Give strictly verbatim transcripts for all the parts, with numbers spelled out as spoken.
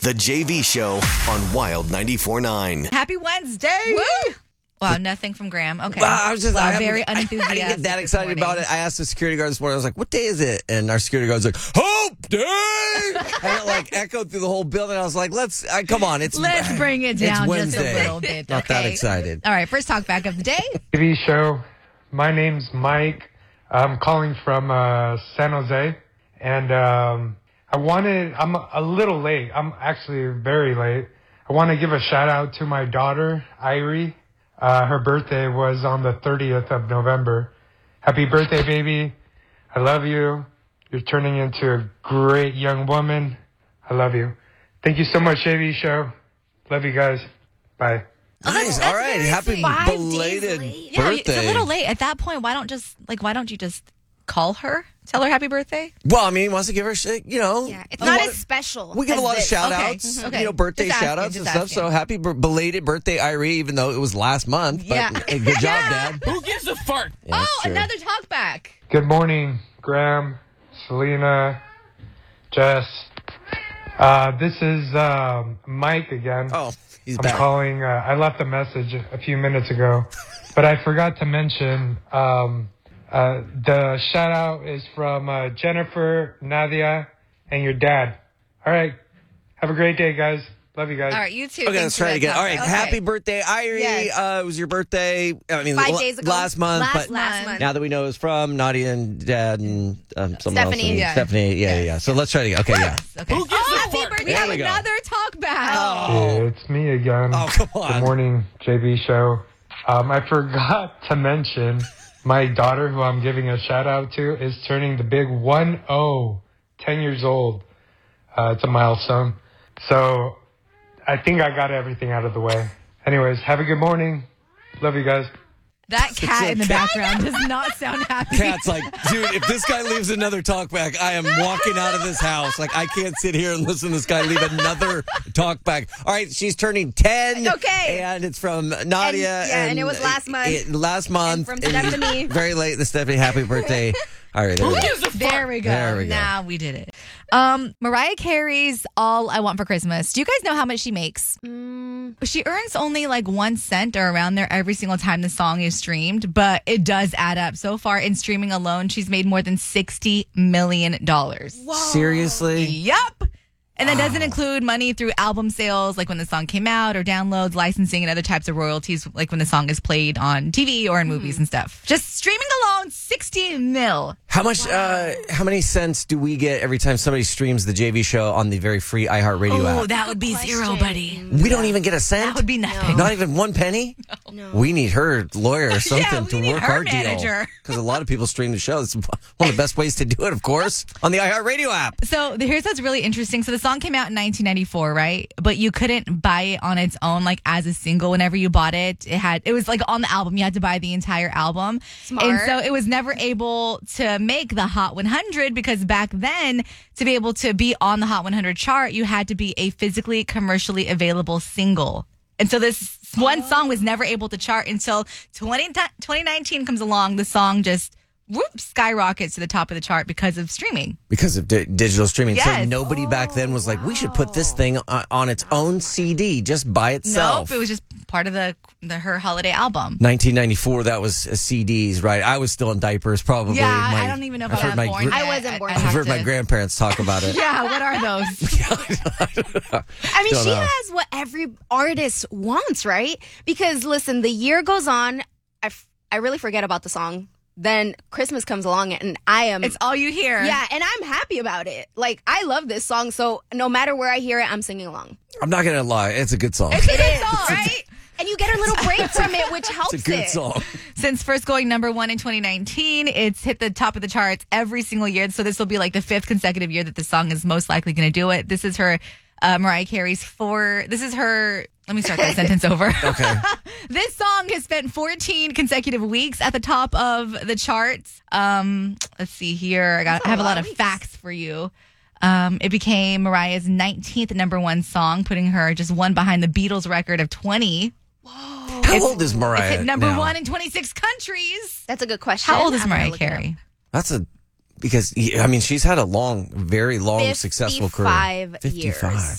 The J V Show on Wild ninety-four point nine. Happy Wednesday. Woo! Wow, nothing from Graham. Okay. Well, I was just wow, I very I, unenthusiastic. I didn't get that this excited morning. about it. I asked the security guard this morning. I was like, "What day is it?" And our security guard was like, "Hope Day," and it like echoed through the whole building. I was like, "Let's I, come on, it's Let's bring it down it's just a Wednesday. little bit. Not okay? that excited." All right, first talk back of the day. T V show. My name's Mike. I'm calling from uh, San Jose, and um, I wanted. I'm a little late. I'm actually very late. I want to give a shout out to my daughter, Irie. Uh, her birthday was on the thirtieth of November. Happy birthday, baby. I love you. You're turning into a great young woman. I love you. Thank you so much, J V Show. Love you guys. Bye. Nice. that's All right. very Happy sweet. Five days belated late. Yeah, birthday. it's a little late. At that point, why don't just like why don't you just call her, tell her happy birthday? Well, I mean, he wants to give her, shit, you know. Yeah, it's a not lot- as special. We give a as lot of this. shout Okay, outs, mhm, okay. you know, birthday Just shout asking, outs and just stuff. So asking. happy b- belated birthday, Irie, even though it was last month. But Yeah. hey, good job, Dad. Who gives a fart? Yeah, Oh, that's true. another talk back. Good morning, Graham, Selena, Jess. Uh, this is um, Mike again. Oh, he's I'm back. calling. Uh, I left a message a few minutes ago, but I forgot to mention um, uh, the shout out is from uh, Jennifer, Nadia, and your dad. All right. Have a great day, guys. Love you guys. All right, you too. Okay, Thanks let's for try it that again. talk All right, back. happy Okay. birthday, Irie. Yes. Uh, it was your birthday. I mean, Five l- days ago. last month, Last, but last month. now that we know it's from Nadia and Dad and um, someone else. Stephanie. and Yeah. Stephanie. Yeah, yeah, yeah. So let's try it again. Okay, yeah. Okay. Who gives oh, a happy fart? birthday. There We have we go. another talk back. Hey, it's me again. Oh, come on. Good morning, J B Show. Um, I forgot to mention my daughter, who I'm giving a shout out to, is turning the big one oh, ten years old. Uh, it's a milestone. So I think I got everything out of the way. Anyways, have a good morning. Love you guys. That cat in the cat. background does not sound happy. Cat's like, dude, if this guy leaves another talk back, I am walking out of this house. Like, I can't sit here and listen to this guy leave another talk back. All right, she's turning ten. Okay. And it's from Nadia. And- yeah, and it was last month. It, last month. from Stephanie. Very late, the Stephanie. Happy birthday. All right, there we Who go. gives a fart? There we go. There we go. Now we did it. Um, Mariah Carey's "All I Want for Christmas." Do you guys know how much she makes? Mm, She earns only like one cent or around there every single time the song is streamed, but it does add up. So far in streaming alone, she's made more than sixty million dollars. Seriously? Yup. And that doesn't include money through album sales, like when the song came out, or downloads, licensing, and other types of royalties, like when the song is played on T V or in movies and stuff. Just streaming alone, sixty mil. How much, uh, how many cents do we get every time somebody streams the J V show on the very free iHeartRadio Oh, app? that would be zero, buddy. We don't even get a cent? That would be nothing. Not even one penny? no. We need her lawyer or something we to need work her our deal. manager. Because a lot of people stream the show. It's one of the best ways to do it, of course, on the iHeartRadio app. So here's what's really interesting. So the song came out in nineteen ninety-four, right? But you couldn't buy it on its own, like as a single. Whenever you bought it, it had it was like on the album. You had to buy the entire album, Smart. and so it was never able to make the Hot one hundred because back then, to be able to be on the Hot one hundred chart, you had to be a physically commercially available single. And so this one song was never able to chart until twenty, twenty nineteen comes along. The song just whoop skyrockets to the top of the chart because of streaming. Because of di- digital streaming. So Yes. nobody back then was like, we should put this thing on, on its own C D just by itself. Nope, it was just part of the, the her holiday album. nineteen ninety-four, that was uh, C Ds, right? I was still in diapers, probably. Yeah, My- I don't even know if I've I heard was my born. gr- yet. I wasn't born. I'd I've have heard my to- grandparents talk about it. Yeah, what are those? I mean, Don't she know. has what every artist wants, right? Because listen, the year goes on. I, f- I really forget about the song. Then Christmas comes along, and I am. It's all you hear. yeah, and I'm happy about it. Like, I love this song, so no matter where I hear it, I'm singing along. I'm not going to lie. It's a good song. It's a It good is, song. right? And you get a little break from it, which helps It's a good it. song. Since first going number one in twenty nineteen, it's hit the top of the charts every single year. So this will be like the fifth consecutive year that the song is most likely going to do it. This is her, uh, Mariah Carey's four. This is her. Let me start that sentence over. Okay. This song has spent fourteen consecutive weeks at the top of the charts. Um, let's see here. I got. That's a I have a lot lot of of weeks. facts for you. Um, it became Mariah's nineteenth number one song, putting her just one behind the Beatles record of twenty. How old is Mariah It's hit number now? one in twenty-six countries. That's a good question. How old is I'm gonna Mariah look it up. Carey? That's a because I mean she's had a long, very long, successful career. fifty-five years. fifty-five.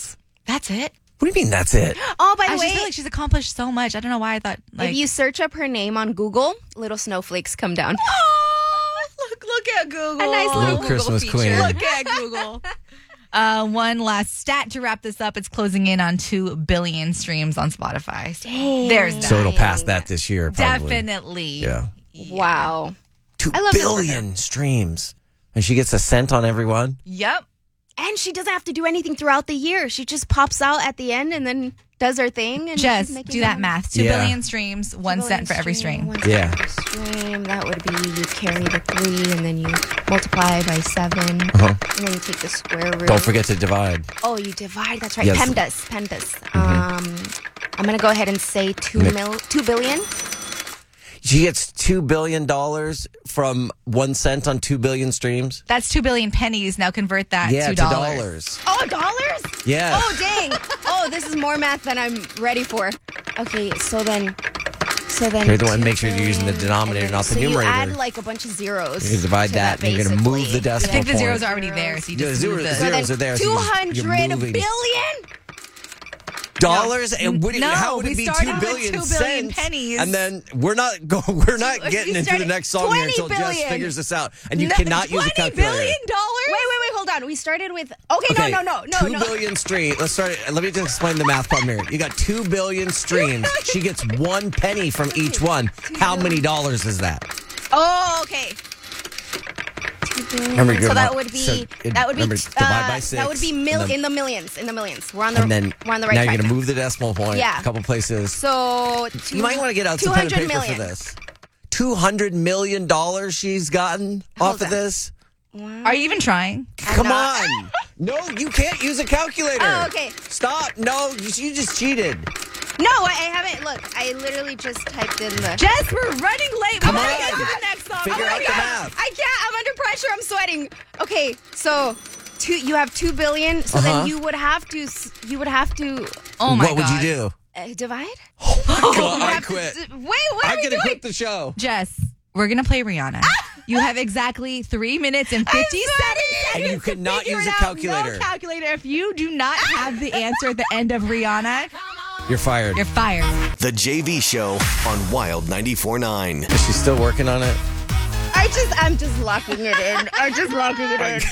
That's it? What do you mean that's it? Oh, by I the just way, feel like she's accomplished so much. I don't know why I thought, like... if you search up her name on Google, little snowflakes come down. Oh, look, look at Google. A nice little Little Google Christmas feature. queen. Look at Google. Uh, one last stat to wrap this up. It's closing in on two billion streams on Spotify. So Dang. there's that. So it'll pass that this year, probably. Definitely. Yeah. Wow. Two I love it for billion streams. And she gets a cent on everyone? Yep. And she doesn't have to do anything throughout the year. She just pops out at the end and then does her thing. And Just she's making do that money. math. Two Yeah. billion streams, one cent for every stream. One cent Yeah. for every stream. That would be you carry the three and then you multiply by seven. Uh-huh. And then you take the square root. Don't forget to divide. Oh, you divide. That's right. Yes. PEMDAS. PEMDAS. Um, I'm going to go ahead and say two, Nick. mil, two billion. She gets two billion dollars from one cent on two billion streams? That's two billion pennies. Now convert that Yeah, to to dollars. dollars. Oh, dollars? Yeah. Oh, dang. Oh, this is more math than I'm ready for. Okay, so then... So then You're the one- two make sure you're using the billion, denominator, and then- not the so numerator. you add like a bunch of zeros. You divide to that, and you're going to move the basically. decimal I think the point. zeros are already there, so you Yeah, just zero- move the... zero- zeros are there, so two you just- hundred you're billion? moving. Dollars and would it, No, how would we it be started two with billion two billion cents? pennies. And then we're not go, we're not Two- getting you into the started next song here until twenty Jess billion. figures this out. And you No, cannot use a twenty calculator. billion dollars? Wait, wait, wait, hold on. We started with... Okay, Okay, no, no, no, no, two no. billion streams. Let's start. it- Let me just explain the math problem here. You got two billion streams. She gets one penny from each one. How many dollars is that? Oh, okay. Remember, your So that mo- would be so it- that would be remember, uh, divide by six, that would be and mil then- in the millions in the millions. We're on the And then we're on the right now track. you're going to move the decimal point Yeah. a couple places. So two, You might want to get out some pen and paper million. for this. two hundred million dollars she's gotten Hold off of on. this. Are you even trying? Come not. on. No, you can't use a calculator. Oh, okay. Stop. No, you, you just cheated. No, I, I haven't. Look, I literally just typed in the. Jess, we're running late. Come we gotta on. get to the next song. Figure oh my out the God. math. I can't. I'm under pressure. I'm sweating. Okay, so two. You have two billion. So Uh-huh. then you would have to. s- You would have to Oh my what would God. you do? uh, divide. God, I have to quit. d- wait, what I'm are we going to doing? quit the show. Jess, we're going to play Rihanna. You have exactly three minutes and fifty-seven sorry. seconds And you to cannot figure use it a out. calculator. No calculator. If you do not have the answer at the end of Rihanna, You're fired. you're fired. The J V Show on Wild ninety-four point nine. Is she still working on it? I just. I'm just locking it in. I'm just locking it in.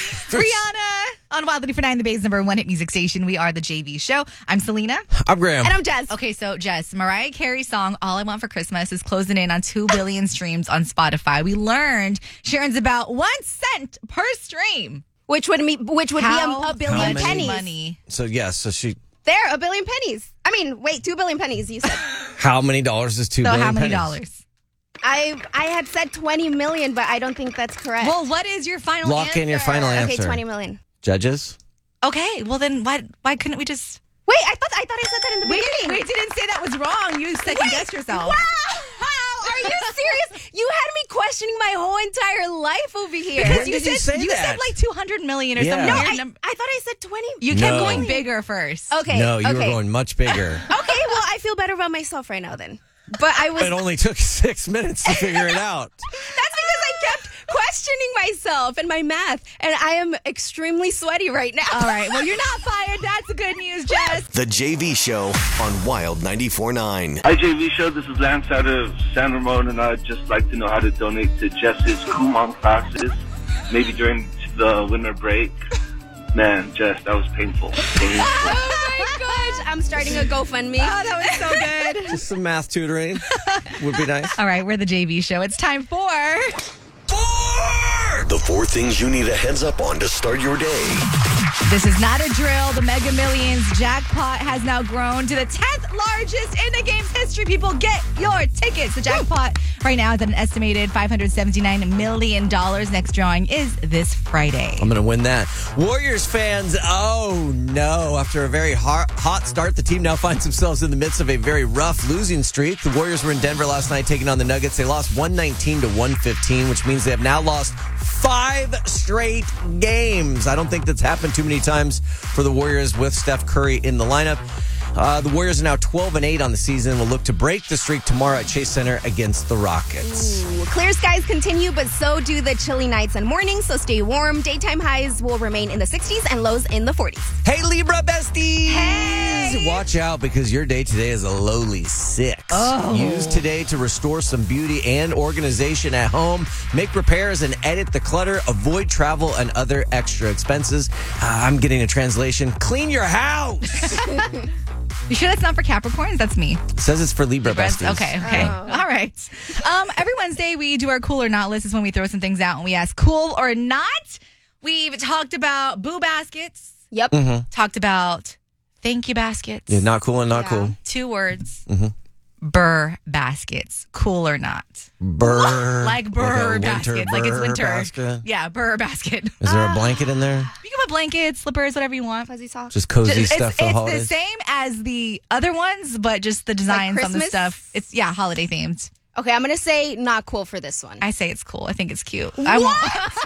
Rihanna on Wild ninety-four point nine, the Bay's number one hit music station. We are the J V Show. I'm Selena. I'm Graham. And I'm Jess. Okay, so Jess, Mariah Carey's song "All I Want for Christmas" is closing in on two billion streams on Spotify. We learned she earns about one cent per stream. Which would be which would How be a, a billion much pennies. money? So, yes, so she. There, a billion pennies. I mean, wait, two billion pennies. You said. How many dollars is two So billion how many pennies? dollars? I I had said twenty million, but I don't think that's correct. Well, what is your final Lock answer? in your final answer. okay, twenty million. Judges? Okay, well then why why couldn't we just Wait, I thought I thought I said that in the we beginning. didn't, we didn't say that was wrong. You second guessed yourself. Wow! Are you serious? You had me questioning my whole entire life over here. Because When you did said you say you that? said like two hundred million or Yeah. something no, weird I, number. I thought I said twenty. You kept No. going bigger first. Okay. No, you okay. were going much bigger. Okay, well, I feel better about myself right now then. But I was. It only took six minutes to figure it out. That's because I kept questioning myself and my math, and I am extremely sweaty right now. All right. Well, you're not fired. That's the good news, Jess. The J V Show on Wild ninety-four point nine. Hi, J V Show. This is Lance out of San Ramon, and I'd just like to know how to donate to Jess's Kumon classes, maybe during the winter break. Man, Jess, that was painful. Painful. Oh my gosh, I'm starting a GoFundMe. Oh, that was so good. Just some math tutoring would be nice. All right, we're the J V Show. It's time for The four things you need a heads up on to start your day. This is not a drill. The Mega Millions jackpot has now grown to the tenth largest in the game's history. People, get your tickets. The jackpot right now is at an estimated five hundred seventy-nine million dollars. Next drawing is this Friday. I'm going to win that. Warriors fans, oh no. After a very hot, hot start, the team now finds themselves in the midst of a very rough losing streak. The Warriors were in Denver last night taking on the Nuggets. They lost one nineteen to one fifteen, which means they have now lost five straight games. I don't think that's happened too many times for the Warriors with Steph Curry in the lineup. Uh, the Warriors are now twelve and eight on the season. Will look to break the streak tomorrow at Chase Center against the Rockets. Ooh, clear skies continue, but so do the chilly nights and mornings, so stay warm. Daytime highs will remain in the sixties and lows in the forties. Hey, Libra besties! Hey! Watch out because your day today is a lowly six. Oh. Use today to restore some beauty and organization at home. Make repairs and edit the clutter. Avoid travel and other extra expenses. Uh, I'm getting a translation. Clean your house! You sure that's not for Capricorns? That's me. It says it's for Libra Libras? besties. Okay, okay. All right. Um, every Wednesday, we do our cool or not list. Is when we throw some things out and we ask cool or not. We've talked about boo baskets. Yep. Mm-hmm. Talked about thank you baskets. Yeah, not cool and not Yeah. cool. Two words. Mm-hmm. Burr baskets. Cool or not. Burr. Like burr Like a winter baskets. Like it's burr winter. basket. Yeah, burr basket. Is there a blanket in there? You can put blankets, slippers, whatever you want. Fuzzy socks. Just cozy It's, stuff for the it's the holidays? same as the other ones, but just the designs on the Christmas? stuff. It's yeah, holiday themed. Okay, I'm going to say not cool for this one. I say it's cool. I think it's cute. I want.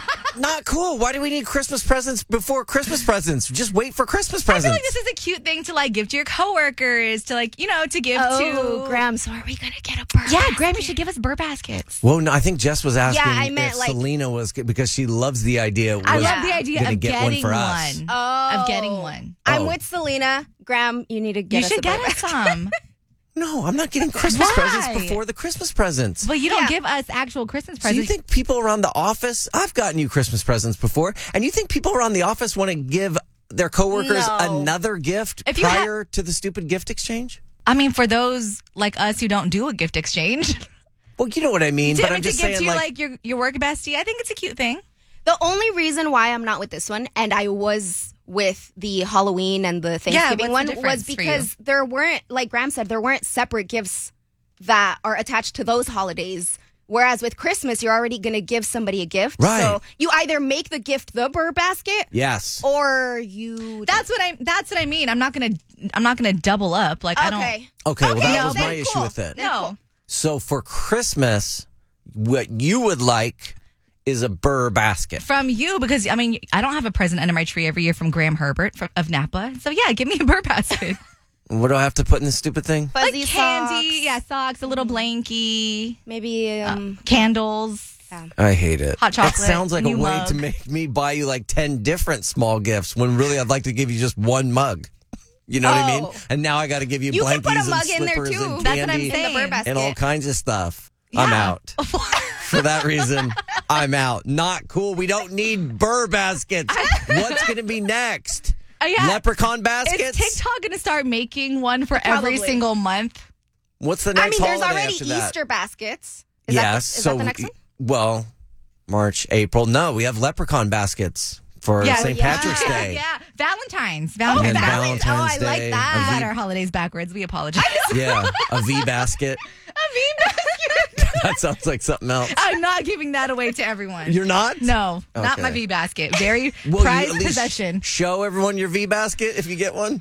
Not cool. Why do we need Christmas presents before Christmas presents? Just wait for Christmas I presents. feel like this is a cute thing to like give to your coworkers, to like, you know, to give Oh, to. Graham, so are we going to get a burr? Yeah, Graham, you should give us burr baskets. Well, no, I think Jess was asking Yeah, I meant, if like- Selena was because she loves the idea. Was I Yeah. love the idea gonna of get one getting for one. us. Oh. Of getting one. I'm Oh. with Selena. Graham, you need to get You us should a get burr us basket. some. No, I'm not getting Christmas Why? presents before the Christmas presents. But you don't Yeah. give us actual Christmas So you presents. think people around the office? I've gotten you Christmas presents before, and you think people around the office want to give their coworkers No. another gift If you ha- prior to the stupid gift exchange? I mean, for those like us who don't do a gift exchange, Well, you know what I mean. to, But I'm to just give saying, to you like, like your your work bestie, I think it's a cute thing. The only reason why I'm not with this one, and I was with the Halloween and the Thanksgiving what's the one, was difference for you? because there weren't, like Graham said, there weren't separate gifts that are attached to those holidays. Whereas with Christmas, you're already going to give somebody a gift. Right. So you either make the gift the burr basket, yes. or you. That's what I. That's what I mean. I'm not gonna. I'm not gonna double up. Like I don't. Okay. Okay, well, Okay, that no, was then my issue cool. with it. No. So for Christmas, what you would like is a burr basket. From you, because I mean, I don't have a present under my tree every year from Graham Herbert from, of Napa. So yeah, give me a burr basket. What do I have to put in this stupid thing? Fuzzy like candy, socks, yeah, socks, a little blankie, Maybe. Um, candles. I hate it. Hot chocolate, It sounds like a new way mug. to make me buy you like ten different small gifts when really I'd like to give you just one mug. You know what I mean? Oh. And now I got to give you You blankies can put a and mug in there, slippers too. and That's what I'm candy saying. in the burr basket. and all kinds of stuff. I'm Yeah. out. For that reason, I'm out. Not cool. We don't need burr baskets. What's going to be next? Oh, yeah. Leprechaun baskets? Is TikTok going to start making one for Probably. every single month? What's the next I mean, there's holiday already after that? Easter baskets. Is yes. that the, is so that the next one? well, March, April. No, we have leprechaun baskets for Yeah, Saint yeah. Patrick's Day. Yeah, Valentine's. Oh, Valentine's. And Valentine's. Valentine's Oh, I like Day, that. a We V- got our holidays backwards. We apologize. Yeah, a V basket. A V basket. That sounds like something else. I'm not giving that away to everyone. You're not? No, not Okay. my V basket. Very Will you prized at least possession. show everyone your V basket if you get one?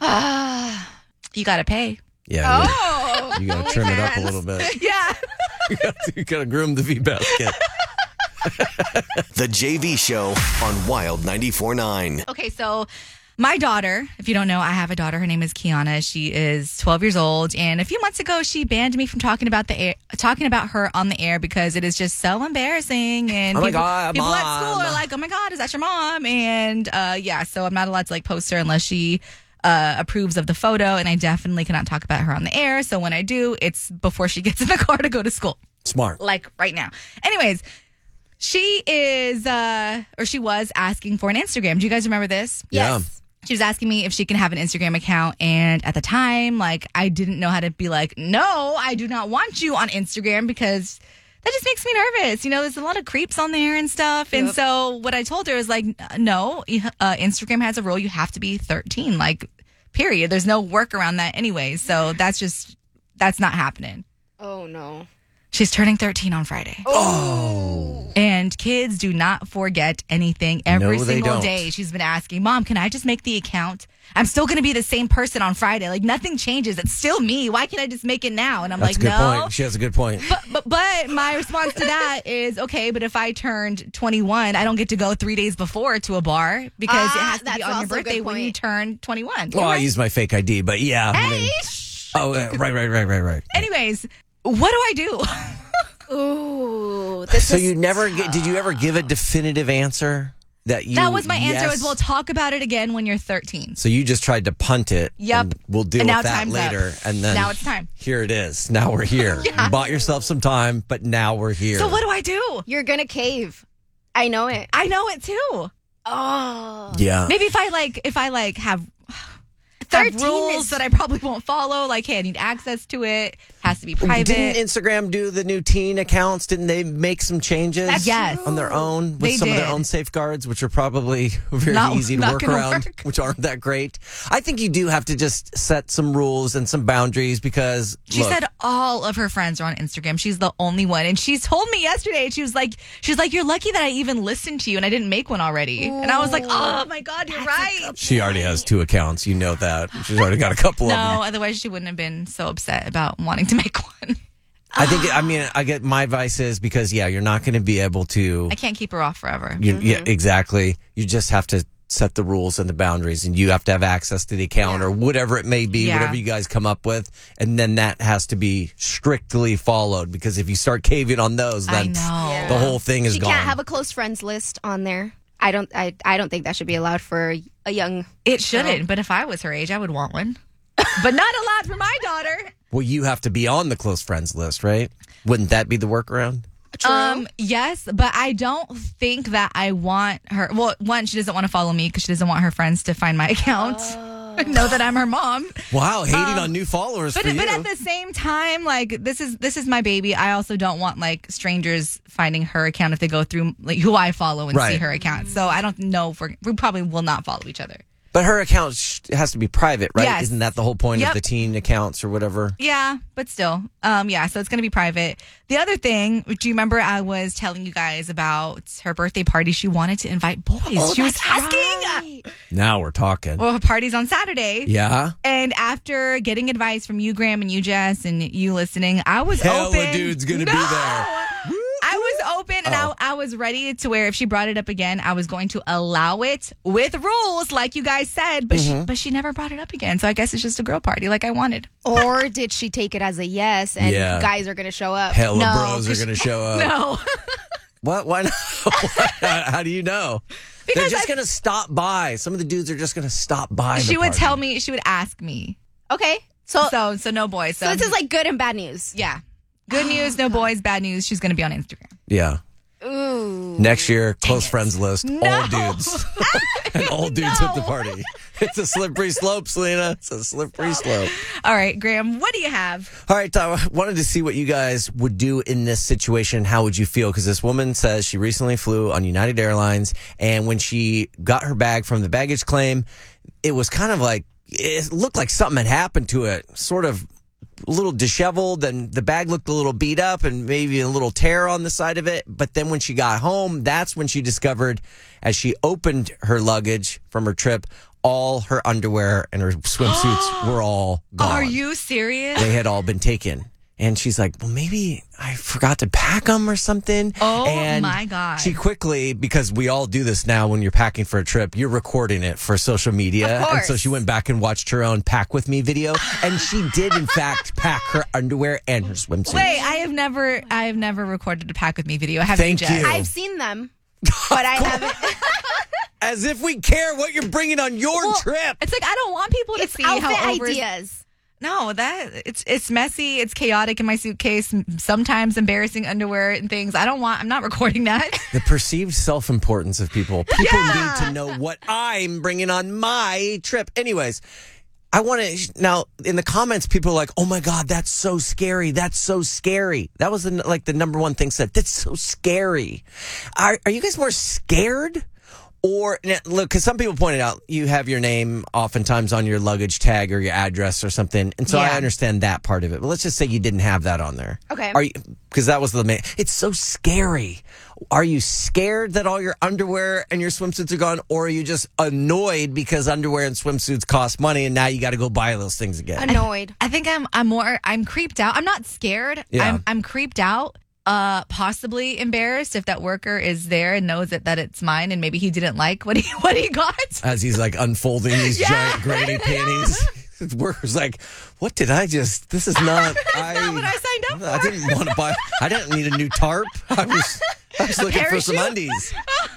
You got to pay. Yeah, Oh, you got to trim it up a OnlyFans. little bit. Yeah. You got to groom the V basket. The J V Show on Wild ninety-four point nine. Okay, so my daughter, if you don't know, I have a daughter. Her name is Kiana. She is twelve years old, and a few months ago, she banned me from talking about the air, talking about her on the air because it is just so embarrassing. And Oh my people, God, people at Mom. school are like, "Oh my God, is that your mom?" And uh, yeah, so I'm not allowed to like post her unless she uh, approves of the photo, and I definitely cannot talk about her on the air. So when I do, it's before she gets in the car to go to school. Smart. Like right now. Anyways, she is, uh, or she was asking for an Instagram. Do you guys remember this? Yeah. She was asking me if she can have an Instagram account. And at the time, like, I didn't know how to be like, no, I do not want you on Instagram because that just makes me nervous. You know, there's a lot of creeps on there and stuff. And Yep. so what I told her is like, no, uh, Instagram has a rule. You have to be thirteen, like, period. There's no work around that anyway. So that's just, that's not happening. Oh, no. She's turning thirteen on Friday. Oh. And kids do not forget anything. Every No, they single don't. day she's been asking, Mom, can I just make the account? I'm still going to be the same person on Friday. Like, nothing changes. It's still me. Why can't I just make it now? And I'm That's like, a good no. point. She has a good point. But, but but my response to that is, okay, but if I turned twenty-one, I don't get to go three days before to a bar because Ah, it has to that's be on your also a good birthday when you point. turn twenty-one. Well, I use my fake I D, but yeah. I Hey, mean- shh. oh, uh, right, right, right, right, right. Anyways, what do I do? Ooh, this So is you never get, did you ever give a definitive answer that you That was my answer yes? was, we'll talk about it again when you're thirteen. So you just tried to punt it. Yep. And we'll deal And now with that time's later. up. And then Now it's time. Here it is. Now we're here. Yeah. You bought yourself some time, but now we're here. So what do I do? You're gonna cave. I know it. I know it too. Oh, Yeah. Maybe if I like, if I like have, have thirteen rules is- that I probably won't follow, like, hey, I need access to it, has to be private. Didn't Instagram do the new teen accounts? Didn't they make some changes That's Yes. on their own with They some of their did. own safeguards, which are probably very Not- easy to not work gonna around, work. which aren't that great? I think you do have to just set some rules and some boundaries because She look, said all of her friends are on Instagram. She's the only one. And she told me yesterday, she was like, she's like, you're lucky that I even listened to you and I didn't make one already. And I was like, oh my God, you're right. she already has two accounts. You know that. She's already got a couple of them. No, otherwise she wouldn't have been so upset about wanting to make one. I think, I mean, I get my advice is because, yeah, you're not going to be able to. I can't keep her off forever. You, Yeah, exactly. You just have to set the rules and the boundaries, and you have to have access to the account or whatever it may be, Yeah. whatever you guys come up with, and then that has to be strictly followed. Because if you start caving on those, I then know. the whole thing is she gone. can't have a close friends list on there. I don't. I. I don't think that should be allowed for a young. It shouldn't, but if I was her age, I would want one. But not allowed for my daughter. well, you have to be on the close friends list, right? Wouldn't that be the workaround? Um, yes, but I don't think that I want her. Well, one, she doesn't want to follow me because she doesn't want her friends to find my account, know that I'm her mom. Wow, hating on new followers But for but you. at the same time, like this is this is my baby. I also don't want like strangers finding her account if they go through like who I follow and Right. see her account. So I don't know if we're, we probably will not follow each other. but her account sh- has to be private, right? Yes. Isn't that the whole point Yep. of the teen accounts or whatever? Yeah, but still, um, yeah. So it's gonna be private. The other thing, do you remember I was telling you guys about her birthday party? She wanted to invite boys. Oh, she was that's asking. right. Now we're talking. Well, her party's on Saturday. yeah? And after getting advice from you, Graham, and you, Jess, and you listening, I was Hella open. dude's gonna No! be there. I was open and Oh. I, I was ready to where if she brought it up again, I was going to allow it with rules, like you guys said. But Mm-hmm. she, but she never brought it up again. So I guess it's just a girl party, like I wanted. Or did she take it as a yes and Yeah. guys are going to show up? Hella No, bros are just- going to show up. No, What? Why not? how, how do you know? They're Because just I- going to stop by. Some of the dudes are just going to stop by. she the would party. tell me. She would ask me. Okay. So, so, So so no boys. So, this is like good and bad news. yeah, good news, no boys. Bad news. She's going to be on Instagram. Yeah. Ooh. Next year, close friends list, all No. dudes. and all dudes at the party. It's a slippery slope, Selena. It's a slippery slope. All right, Graham, what do you have? All right, I wanted to see what you guys would do in this situation. How would you feel? Because this woman says she recently flew on United Airlines, and when she got her bag from the baggage claim, it was kind of like, it looked like something had happened to it, sort of a little disheveled, and the bag looked a little beat up and maybe a little tear on the side of it. But then when she got home, that's when she discovered, as she opened her luggage from her trip, all her underwear and her swimsuits were all gone. Are you serious? They had all been taken. And she's like, well, maybe I forgot to pack them or something. Oh, and my God. She quickly, because we all do this now when you're packing for a trip, you're recording it for social media. Of course. And so she went back and watched her own Pack With Me video. And she did, in fact, pack her underwear and her swimsuit. Wait, I have never, I have never recorded a Pack With Me video. I haven't. Thank Jess. you. I've seen them, but I haven't. As if we care what you're bringing on your Well, trip. It's like I don't want people to It's see outfit how over. ideas. No, that it's it's messy. It's chaotic in my suitcase. Sometimes embarrassing underwear and things. I don't want. I'm not recording that. The perceived self-importance of people. People Yeah. need to know what I'm bringing on my trip. Anyways, I want to now in the comments, people are like, "Oh my God, that's so scary! That's so scary!" That was the, like the number one thing said. That's so scary. Are are you guys more scared Or, look, because some people pointed out you have your name oftentimes on your luggage tag or your address or something. And so Yeah. I understand that part of it. But let's just say you didn't have that on there. Okay. Are you? Because that was the main. It's so scary. Are you scared that all your underwear and your swimsuits are gone? Or are you just annoyed because underwear and swimsuits cost money and now you got to go buy those things again? Annoyed. I think I'm I'm more I'm creeped out. I'm not scared. Yeah. I'm I'm creeped out. Uh, possibly embarrassed if that worker is there and knows that, that it's mine, and maybe he didn't like what he what he got. As he's like unfolding these Yeah, giant granny panties. The worker's like, what did I just, this is not, I, not what I signed up I for. didn't want to buy, I didn't need a new tarp. I was, I was looking for some parachute? undies.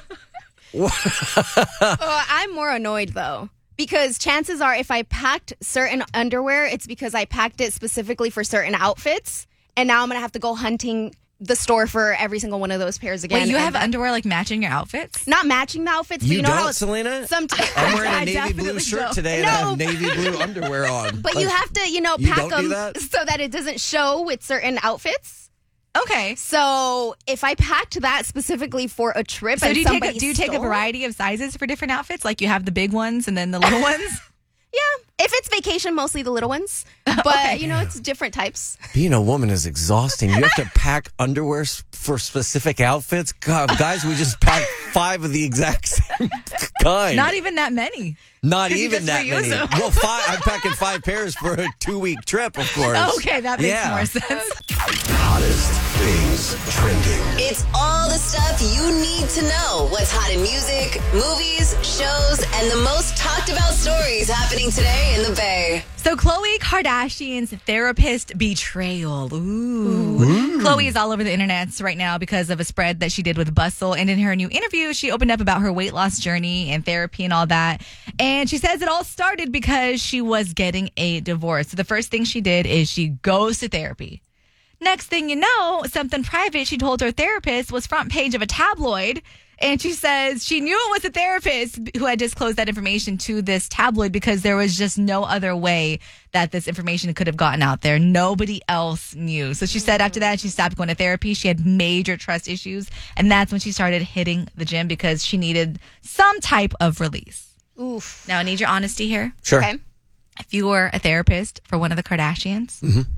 Uh, I'm more annoyed though. Because chances are if I packed certain underwear, it's because I packed it specifically for certain outfits. And now I'm going to have to go hunting the store for every single one of those pairs again. Wait, you And have that- underwear like matching your outfits? Not matching the outfits, but You you, know don't, how Selena? Sometimes. I'm wearing a I navy blue definitely shirt don't. today and I have No. navy blue underwear on. But Like, you have to, you know, You pack don't do them that? so that it doesn't show with certain outfits. Okay. So if I packed that specifically for a trip, So and do you take a, somebody do you take a stole it- variety of sizes for different outfits? Like you have the big ones and then the little ones? Yeah, if it's vacation, mostly the little ones. But Okay. you know, it's different types. Being a woman is exhausting. You have to pack underwear s- for specific outfits. God, guys, we just packed five of the exact same kind. Not even that many. Not 'Cause you even just that reuse many. them. Well, five. I'm packing five pairs for a two week trip, of course. Okay, that makes Yeah. more sense. Hottest things trending. It's all the stuff you need to know. What's hot in music, movies, shows, and the most talked about stories happening today in the Bay. So Khloe Kardashian's therapist betrayal. Ooh. Khloe is all over the internet right now because of a spread that she did with Bustle. And in her new interview, she opened up about her weight loss journey and therapy and all that. And she says it all started because she was getting a divorce. So the first thing she did is she goes to therapy. Next thing you know, something private she told her therapist was front page of a tabloid. And she says she knew it was a therapist who had disclosed that information to this tabloid because there was just no other way that this information could have gotten out there. Nobody else knew. So she said after that, she stopped going to therapy. She had major trust issues. And that's when she started hitting the gym because she needed some type of release. Oof. Now, I need your honesty here. Sure. Okay. If you were a therapist for one of the Kardashians,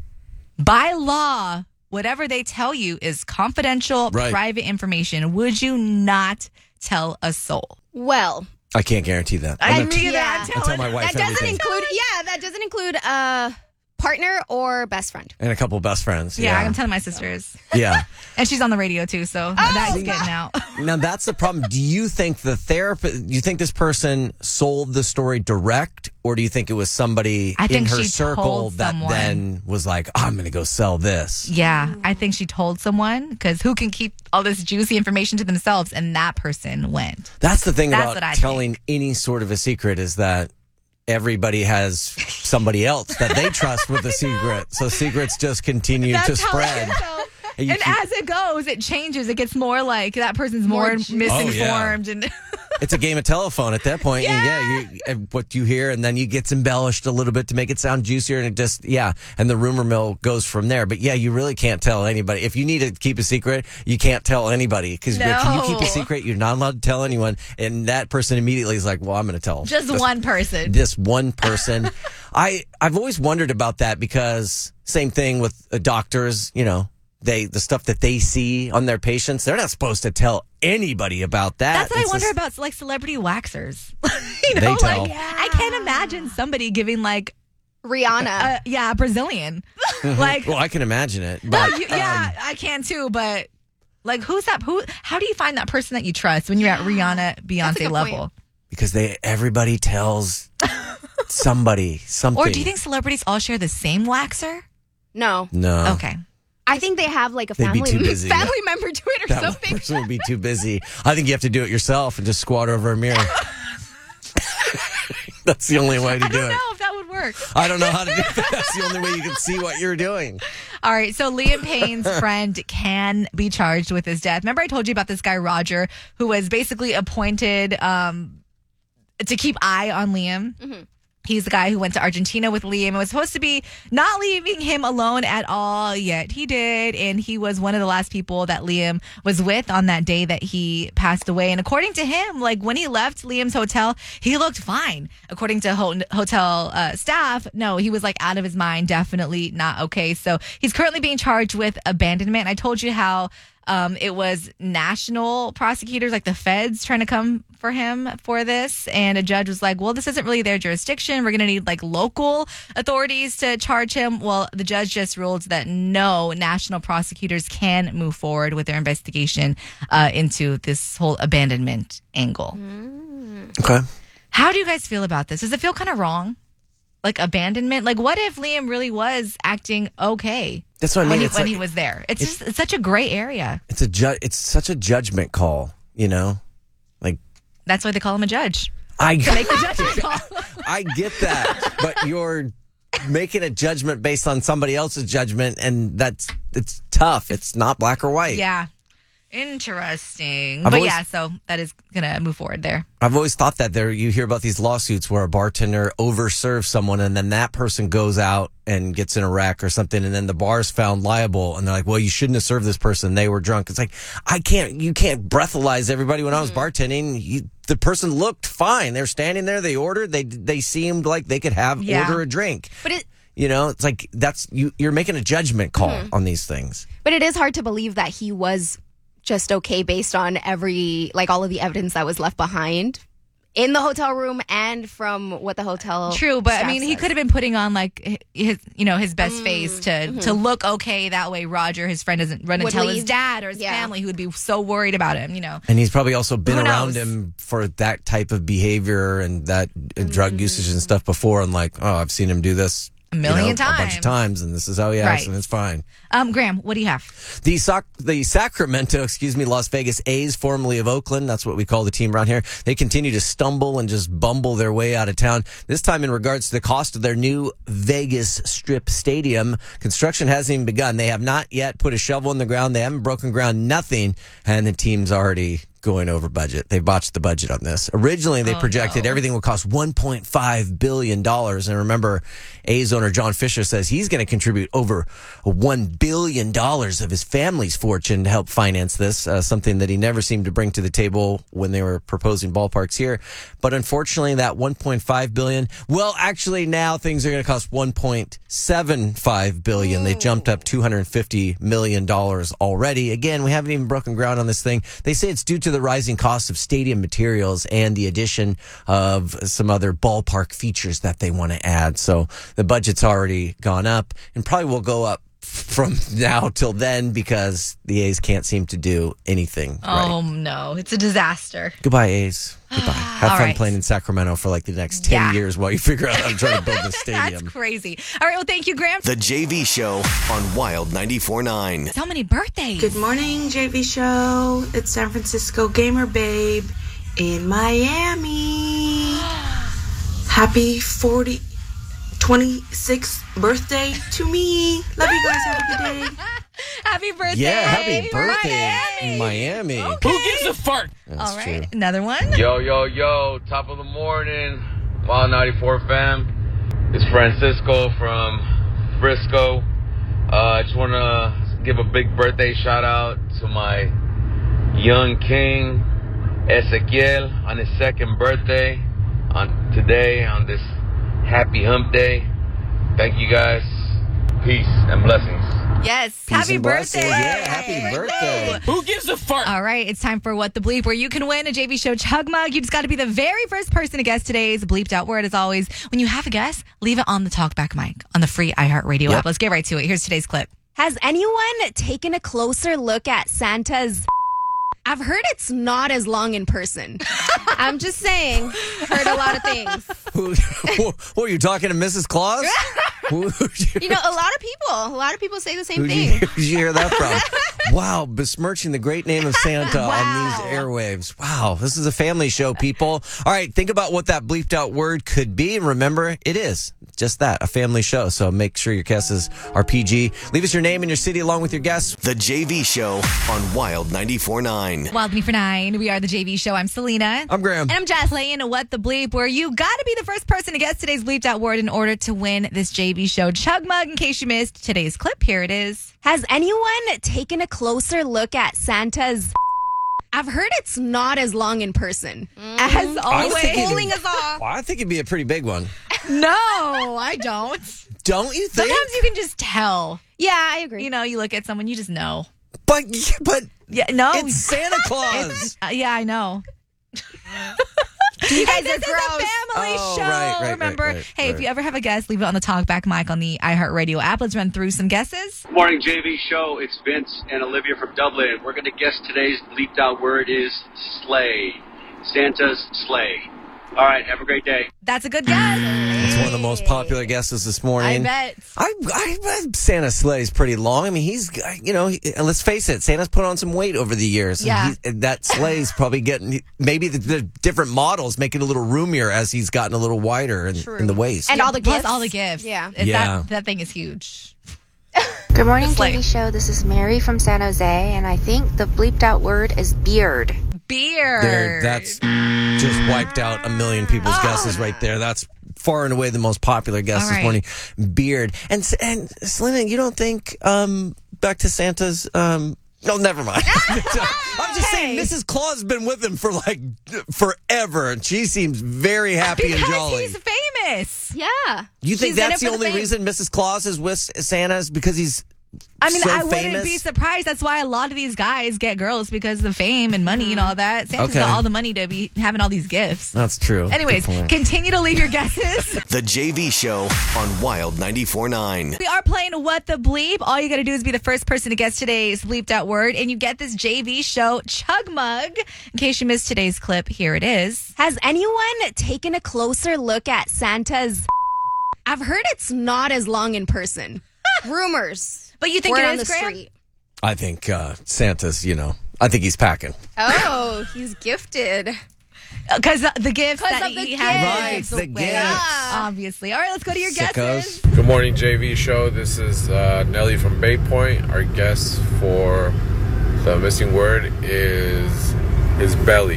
by law, whatever they tell you is confidential, Right. private information. Would you not tell a soul? Well, I can't guarantee that. I I'm mean, gonna- yeah. I'm I'll tell telling my wife that doesn't everything. include, yeah, that doesn't include a partner or best friend. And a couple best friends. Yeah, Yeah. I'm telling my sisters. Yeah. And she's on the radio too, so that's getting out. Now that's the problem. Do you think the therapist? Do you think this person sold the story direct, or do you think it was somebody I in think her she circle told that someone. then was like, oh, "I'm going to go sell this"? Yeah, I think she told someone because who can keep all this juicy information to themselves? And that person went. That's the thing That's about what I telling any sort of a secret is that everybody has somebody else that they trust with the secret. So secrets just continue to spread. You And keep- as it goes, it changes. It gets more like that person's more, More juicy. misinformed. And It's a game of telephone at that point. And yeah, you, and what you hear, and then you gets embellished a little bit to make it sound juicier, and it just yeah, and the rumor mill goes from there. But yeah, you really can't tell anybody. If you need to keep a secret, you can't tell anybody because can you keep No. a secret? You're not allowed to tell anyone. And that person immediately is like, "Well, I'm going to tell just this, one person. this one person." I I've always wondered about that because same thing with uh, doctors. You know. They the stuff that they see on their patients, they're not supposed to tell anybody about that. That's what It's I wonder just- about, like celebrity waxers. you They know, tell. like I can't imagine somebody giving like, Rihanna. uh, yeah, Brazilian, like, Well, I can imagine it, no, but you, yeah, I can too. But like, who's that? Who? How do you find that person that you trust when you're at Rihanna, Beyonce good level? point. because they everybody tells somebody something. Or do you think celebrities all share the same waxer? no. No. Okay. I think they have like a They'd be family too busy. family member do it or That one something. person would be too busy. I think you have to do it yourself and just squat over a mirror. That's the only way to I do don't it. know if that would work. I don't know how to do that. That's the only way you can see what you're doing. All right, so Liam Payne's friend can be charged with his death. Remember I told you about this guy, Roger, who was basically appointed um, to keep eye on Liam? He's the guy who went to Argentina with Liam and was supposed to be not leaving him alone at all, yet he did. And he was one of the last people that Liam was with on that day that he passed away. And according to him, like when he left Liam's hotel, he looked fine. According to ho- hotel uh, staff, no, he was like out of his mind, definitely not okay. So he's currently being charged with abandonment. I told you how Um, it was national prosecutors, like the feds, trying to come for him for this. And a judge was like, well, this isn't really their jurisdiction. We're going to need like local authorities to charge him. Well, the judge just ruled that no, national prosecutors can move forward with their investigation uh, into this whole abandonment angle. Okay. How do you guys feel about this? Does it feel kind of wrong? Like abandonment? Like what if Liam really was acting okay? That's what I mean. When, he, It's when like- he was there. It's, it's- just it's such a gray area. It's a ju- It's such a judgment call, you know? Like, That's why they call him a judge. I To make the judgment call. I get that, but you're making a judgment based on somebody else's judgment, and that's it's tough. It's not black or white. Yeah. Interesting. I've but always- yeah, so that is going to move forward there. I've always thought that there you hear about these lawsuits where a bartender overserves someone and then that person goes out and gets in a wreck or something and then the bar is found liable and they're like, well, you shouldn't have served this person. They were drunk. It's like, I can't, you can't breathalyze everybody. When I was bartending, you, the person looked fine. They're standing there. They ordered. They, they seemed like they could have, Yeah. order a drink. But it You know, it's like that's you. You're making a judgment call on these things. but it is hard to believe that he was just okay based on every like all of the evidence that was left behind in the hotel room and from what the hotel True, but I staff mean, he says. could have been putting on like his, you know, his best face to to look okay. That way, Roger, his friend, doesn't run and Would tell his leave. dad or his Yeah. family who would be so worried about him. You know, And he's probably also been Who around knows? him for that type of behavior and that uh, drug usage and stuff before. And like, oh, I've seen him do this A million you know, a bunch of times. times, and this is how he acts, Right. and it's fine. um, Graham, what do you have? The Soc- the Sacramento, excuse me, Las Vegas A's, formerly of Oakland, that's what we call the team around here. They continue to stumble and just bumble their way out of town. This time in regards to the cost of their new Vegas Strip Stadium. Construction hasn't even begun. They have not yet put a shovel in the ground. They haven't broken ground, nothing, and the team's already going over budget. They botched the budget on this. Originally, they Oh, projected no. everything would cost one point five billion dollars. And remember, A's owner John Fisher says he's going to contribute over one billion dollars of his family's fortune to help finance this, uh, something that he never seemed to bring to the table when they were proposing ballparks here. But unfortunately, that one point five billion dollars, well, actually now things are going to cost one point seven five billion dollars. They jumped up two hundred fifty million dollars already. Again, we haven't even broken ground on this thing. They say it's due to the rising cost of stadium materials and the addition of some other ballpark features that they want to add. So the budget's already gone up and probably will go up from now till then because the A's can't seem to do anything Oh right. no, it's a disaster. Goodbye, A's. Goodbye. Have All fun right. playing in Sacramento for like the next ten Yeah. years while you figure out how to try to build this That's stadium. crazy. All right, well, thank you, Graham. The J V Show on Wild ninety-four point nine. So many birthdays. Good morning, J V Show. It's San Francisco Gamer Babe in Miami. Happy forty, twenty-sixth birthday to me. Love you guys. Have a good day. Happy birthday. Yeah, happy birthday Miami. in Miami. Okay. Who gives a fart? That's All right, true. another one. Yo, yo, yo, top of the morning, Wild ninety-four fam. It's Francisco from Frisco. Uh, I just want to give a big birthday shout out to my young king, Ezequiel, on his second birthday, on today, on this happy hump day. Thank you guys. Peace and blessings. Yes, Peace happy and blessings. birthday. Yeah, happy birthday. Who gives a fart? All right, it's time for What the Bleep, where you can win a J V Show Chug Mug. You just got to be the very first person to guess today's bleeped out word. As always, when you have a guess, leave it on the talkback mic on the free iHeartRadio Yep. app. Let's get right to it. Here's today's clip. Has anyone taken a closer look at Santa's? I've heard it's not as long in person. I'm just saying. Heard a lot of things. Who, what, are you talking to Missus Claus? Who, You know, a lot of people, a lot of people say the same Who'd you, thing. who'd you hear that from? Wow, besmirching the great name of Santa on Wow. these airwaves. Wow, this is a family show, people. All right, think about what that bleeped out word could be. And remember, it is just that, a family show. So make sure your guesses are P G. Leave us your name and your city along with your guests. The J V Show on Wild ninety-four point nine. Wild ninety-four point nine. We are the J V Show. I'm Selena. I'm Graham. And I'm Jess. Playing What the Bleep, where you got to be the first person to guess today's bleeped out word in order to win this J V Show Chug Mug. In case you missed today's clip, here it is. Has anyone taken a closer look at Santa's? I've heard it's not as long in person. As always. Fooling us all. Well, I think it'd be a pretty big one. No, I don't. Don't you think? Sometimes you can just tell. Yeah, I agree. You know, you look at someone, you just know. But, but yeah, no. It's Santa Claus. Uh, yeah, I know. You guys and this are gross. is a family Oh, show. right, right, Remember? right, right, hey, right. if you ever have a guess, leave it on the talkback mic on the iHeartRadio app. Let's run through some guesses. Morning, J V Show. It's Vince and Olivia from Dublin. We're going to guess today's bleeped out word is sleigh. Santa's sleigh. All right, have a great day. That's a good guess. It's one of the most popular guesses this morning. I bet. I, I bet Santa's sleigh is pretty long. I mean, he's, you know, he, let's face it, Santa's put on some weight over the years. And Yeah. he's- and that sleigh's probably getting, maybe the, the different models make it a little roomier as he's gotten a little wider in, in the waist. And all the Plus gifts. all the gifts. Yeah. It- Yeah. That, that thing is huge. Good morning, Just like- J V Show. This is Mary from San Jose, and I think the bleeped out word is beard. Beard. There, that's just wiped out a million people's guesses right there. That's far and away the most popular guess All this right. morning. Beard. And and Selena, you don't think um, back to Santa's? Um, no, never mind. I'm just saying, Missus Claus has been with him for like forever, and she seems very happy because and jolly. he's famous. Yeah. You think She's in that's it the for the only fame. reason Missus Claus is with Santa is because he's I mean, so I wouldn't famous? be surprised. That's why a lot of these guys get girls because of the fame and money and all that. Santa's Okay. got all the money to be having all these gifts. That's true. Anyways, Good point. continue to leave your guesses. The J V Show on Wild ninety-four point nine. We are playing What the Bleep. All you got to do is be the first person to guess today's bleeped out word, and you get this J V Show Chug Mug. In case you missed today's clip, here it is. Has anyone taken a closer look at Santa's? I've heard it's not as long in person. Rumors. But you think Word it on is, the Graham? street. I think uh, Santa's, you know, I think he's packing. Oh, he's gifted. Because the gifts 'Cause that of the he has Right, gives the away, gifts. obviously. All right, let's go to your Sickos. guesses. Good morning, J V Show. This is uh, Nelly from Bay Point. Our guess for the missing word is his belly.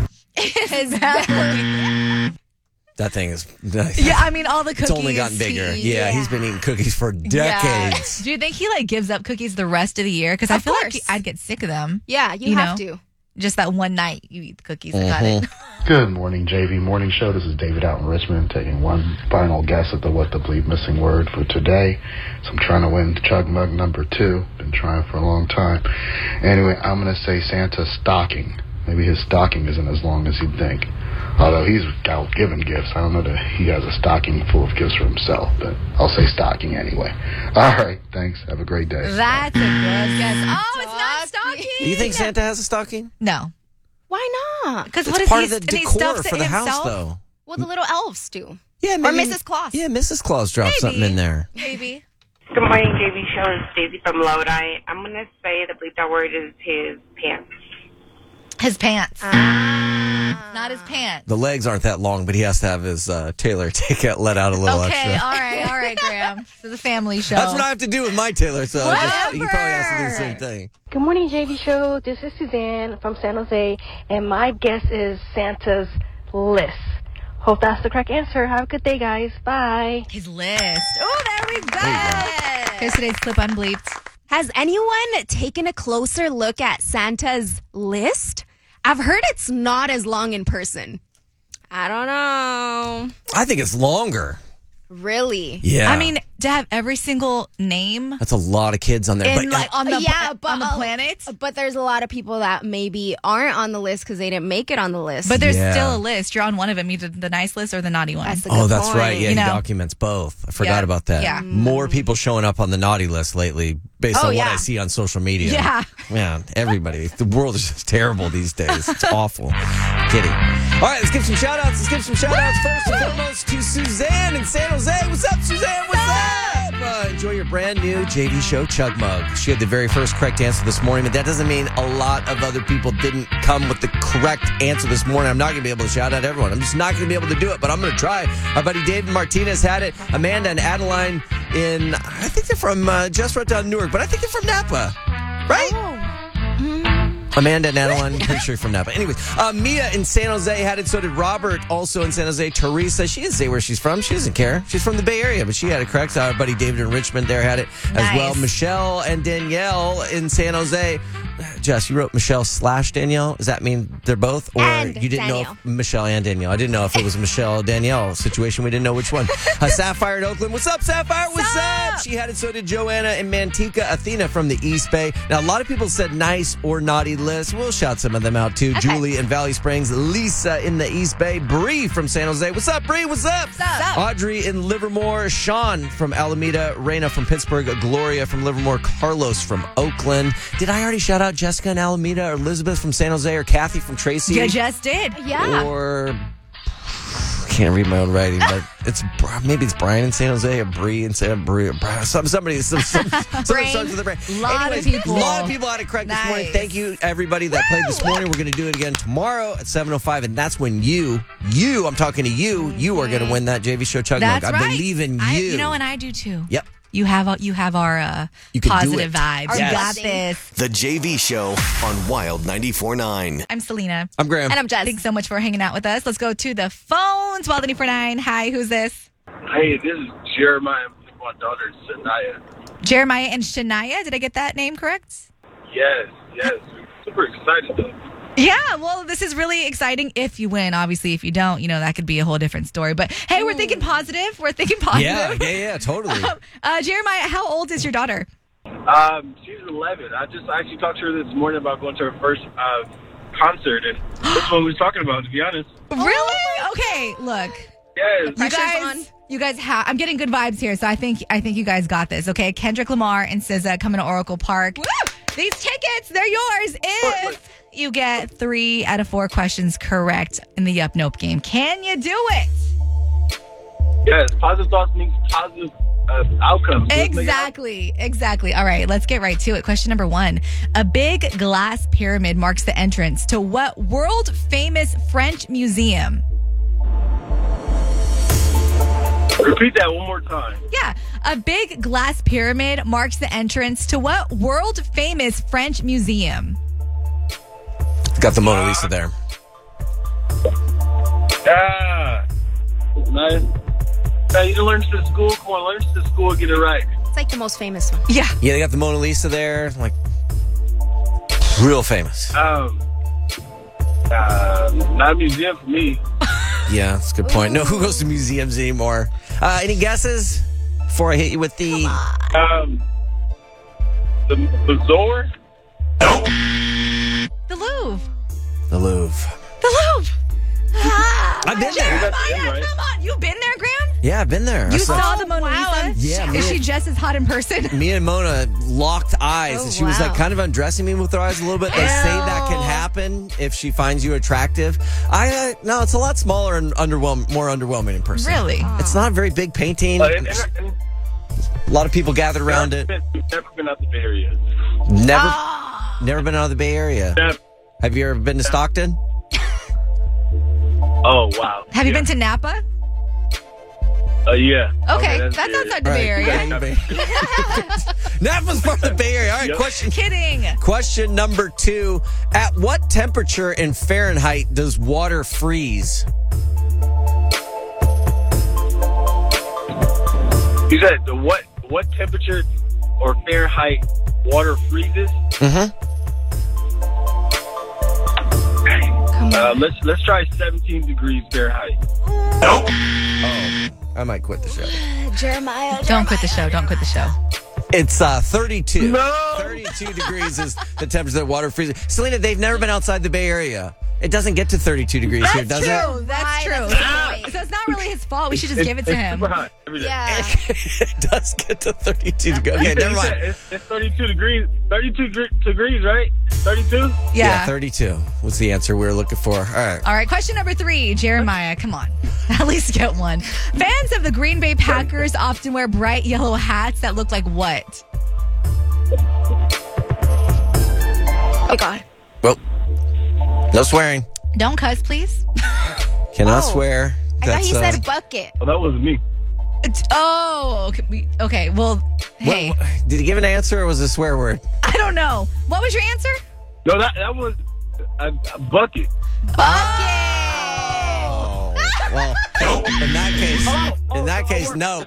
His belly. That thing is. Yeah, I mean, all the cookies. It's only gotten bigger. he- yeah, he's been eating cookies for decades. Do you think he like gives up cookies the rest of the year? Because I Of feel course. like I'd get sick of them. Yeah, you, You have know? to. Just that one night you eat the cookies. I got it. Good morning, J V Morning Show. This is David out in Richmond taking one final guess at the What the Bleep missing word for today. So I'm trying to win Chug Mug number two. Been trying for a long time. Anyway, I'm going to say Santa's stocking. Maybe his stocking isn't as long as you'd think. Although he's out giving gifts. I don't know that he has a stocking full of gifts for himself, but I'll say stocking anyway. All right, thanks. Have a great day. That's a good guess. Oh, it's not stocking. Do you think Santa has a stocking? No. Why not? Because It's what if part he's, of the and he decor stuffs for it the himself? house, though. Well, the little elves do. Yeah, Or maybe, Missus Claus. Yeah, Missus Claus dropped Maybe. something in there. Maybe. Good morning, J V Show. It's Daisy from Lodi. I'm going to say the bleeped out word is his pants. His pants. Ah. Not his pants. The legs aren't that long, but he has to have his uh, tailor take it, let out a little Okay, extra. all right, all right, Graham. This is a family show. That's what I have to do with my tailor, so I just, he probably has to do the Whatever. same thing. Good morning, J V Show. This is Suzanne from San Jose, and my guess is Santa's list. Hope that's the correct answer. Have a good day, guys. Bye. His list. Oh, there we go. Here's today's clip unbleeped. Has anyone taken a closer look at Santa's list? I've heard it's not as long in person. I don't know. I think it's longer. Really? Yeah. I mean, to have every single name That's a lot of kids on there. in but, like on the yeah, but on the uh, planet. But there's a lot of people that maybe aren't on the list because they didn't make it on the list. But there's Yeah. still a list. You're on one of them, either the nice list or the naughty one. That's a oh, good that's point. right. Yeah, You he know? documents both. I forgot Yeah. about that. Yeah. More people showing up on the naughty list lately based Oh, on what yeah. I see on social media. Yeah. Man, everybody. The world is just terrible these days. It's awful. Kidding. All right, let's give some shout outs. Let's give some shout outs first and foremost to Suzanne in San Jose. What's up, Suzanne? What's up? Uh, enjoy your brand brand new J V Show Chug Mug. She had the very first correct answer this morning, but that doesn't mean a lot of other people didn't come with the correct answer this morning. I'm not going to be able to shout out everyone. I'm just not going to be able to do it, but I'm going to try. Our buddy David Martinez had it. Amanda and Adeline in, I think they're from uh, just right down Newark, but I think they're from Napa, right? Oh. Amanda and Adeline, pretty sure from Napa. Anyways, uh, Mia in San Jose had it. So did Robert, also in San Jose. Teresa, she didn't say where she's from. She doesn't care. She's from the Bay Area, but she had it correct. Our buddy David in Richmond there had it as Nice. well. Michelle and Danielle in San Jose. Jess, you wrote Michelle slash Danielle. Does that mean they're both? Or And you didn't know Danielle. if Michelle and Danielle? I didn't know if it was a Michelle Danielle situation. We didn't know which one. Uh, Sapphire in Oakland. What's up, Sapphire? What's up? She had it. So did Joanna in Manteca. Athena from the East Bay. Now, a lot of people said nice or naughty list. We'll shout some of them out too. Okay. Julie in Valley Springs. Lisa in the East Bay. Bree from San Jose. What's up, Bree? What's up? What's up? Audrey in Livermore. Sean from Alameda. Raina from Pittsburgh. Gloria from Livermore. Carlos from Oakland. Did I already shout out Jessica in Alameda? Or Elizabeth from San Jose? Or Kathy from Tracy? You just did. Yeah. Or I can't read my own writing, but it's maybe it's Brian in San Jose or Bree in San Bree. Some somebody some some, some starts with a brain. Lot of Anyways, people. A lot of people had it correct this morning. Nice. Thank you everybody that played this morning. We're going to do it again tomorrow at seven oh five, and that's when you, you, I'm talking to you, you are going to win that J V Show Chug That's Mug. right. I believe in you. I, you know, and I do too. Yep. You have you have our uh, You can do positive it. vibes. Our You got blessing. this. The J V Show on Wild ninety-four point nine. I'm Selena. I'm Graham. And I'm Jess. Thanks so much for hanging out with us. Let's go to the phones. Wild ninety-four point nine. Hi, who's this? Hey, this is Jeremiah with my daughter, Sanaya. Jeremiah and Shania. Did I get that name correct? Yes, yes. Super excited, though. Yeah, well, this is really exciting if you win. Obviously, if you don't, you know, that could be a whole different story. But hey, we're thinking positive. We're thinking positive. Yeah, yeah, yeah, totally. uh, Jeremiah, how old is your daughter? Um, she's eleven. I just actually talked to her this morning about going to her first uh, concert, and that's what we was talking about, to be honest. Really? Okay, look. Yes. You Pressure's guys, on. you guys have. I'm getting good vibes here, so I think I think you guys got this. Okay, Kendrick Lamar and S Z A coming to Oracle Park. These tickets, they're yours if you get three out of four questions correct in the Yup Nope game. Can you do it? Yes, positive thoughts means positive uh, outcomes. Exactly, exactly. All right, let's get right to it. Question number one. A big glass pyramid marks the entrance to what world famous French museum? Repeat that one more time. Yeah, a big glass pyramid marks the entrance to what world famous French museum? Got the Mona Lisa there. Ah, nice. Hey, you didn't learn to school? Come on, learn to school and get it right. It's like the most famous one. Yeah. Yeah, they got the Mona Lisa there. Like, real famous. Um, uh, not a museum for me. Yeah, that's a good point. No, who goes to museums anymore? Uh, any guesses before I hit you with the... Um, the Bazaar? The Louvre. The Louvre. The Louvre. Ah, I've been there. Jeremiah, come on. You've been there, Graham? Yeah, I've been there. I You saw- saw the Mona Lisa? Yeah, Is me she and- just as hot in person? Me and Mona locked eyes, Oh, and she was like wow. kind of undressing me with her eyes a little bit. They say that can happen if she finds you attractive. I uh, no, it's a lot smaller and underwhelm, more underwhelming in person. Really? It's not a very big painting. Uh, and, and, A lot of people gathered around it. We've never been out the Bay Area. Never, Ah. never been out of the Bay Area. Never. Have you ever been to Stockton? Oh, wow. Have you Yeah. been to Napa? Uh, yeah. Okay, that's that's Bay Area. outside the Bay Area. Yeah, Bay- Napa's from the Bay Area. All right, Yep. question. Kidding. Question number two. At what temperature in Fahrenheit does water freeze? You said the what? What temperature or Fahrenheit water freezes? Mm-hmm. Uh, let's let's try seventeen degrees Fahrenheit. Nope. Oh, I might quit the show. Jeremiah. Don't quit the show. Don't quit the show. It's uh, thirty-two. No. thirty-two degrees is the temperature that water freezes. Selena, they've never been outside the Bay Area. It doesn't get to thirty-two degrees That's here, does true. it? That's Right, true. that's a good point. So it's not really his fault. We should just It's- give it to it's him. super hot every day. Yeah. It does get to thirty-two degrees. Okay, You never said mind. It's, it's thirty-two degrees. thirty-two gre- degrees, right? thirty-two? Yeah. thirty-two was the answer we were looking for. All right. All right, question number three, Jeremiah. Come on. At least get one. Fans of the Green Bay Packers often wear bright yellow hats that look like what? Oh, God. Well, no swearing. Don't cuss, please. Cannot Oh. swear. I thought he uh, said bucket. Oh, that was me. It's- Oh, okay. we- okay. Well, hey, what- did he give an answer or was it a swear word? I don't know. What was your answer? No, that that was a, a bucket. Oh, well, in that case, in that case, no.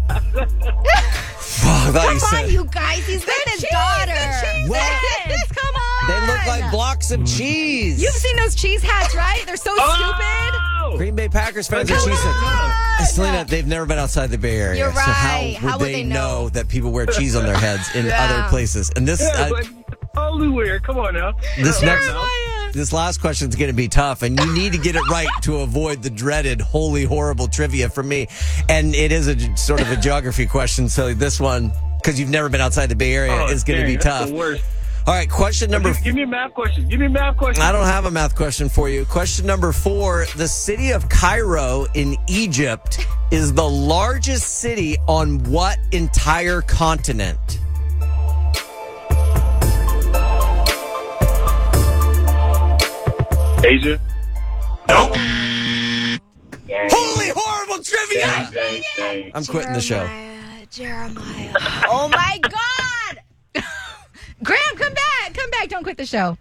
Oh, I thought you Come said on, you guys. He's with his daughter. What? Come on. They look like blocks of cheese. You've seen those cheese hats, right? They're so stupid. Green Bay Packers fans are cheese hats. Selena, they've never been outside the Bay Area. You're So how right. would, How would they, they know? know? that people wear cheese on their heads in Yeah. other places? And this, Yeah, uh, like, totally weird. Come on now. this Come next, on now. this last question is going to be tough, and you need to get it right to avoid the dreaded, holy, horrible trivia from me. And it is a sort of a geography question, so this one, because you've never been outside the Bay Area, Oh, is going to dang, be that's tough. the worst. All right, question number. Give, give me a math question. Give me a math question. I don't have a math question for you. Question number four. The city of Cairo in Egypt is the largest city on what entire continent? Asia. Nope. Dang. Holy horrible trivia! Dang, dang, dang. I'm quitting the show. Jeremiah. Oh, my God. Graham, come back. Come back. Don't quit the show.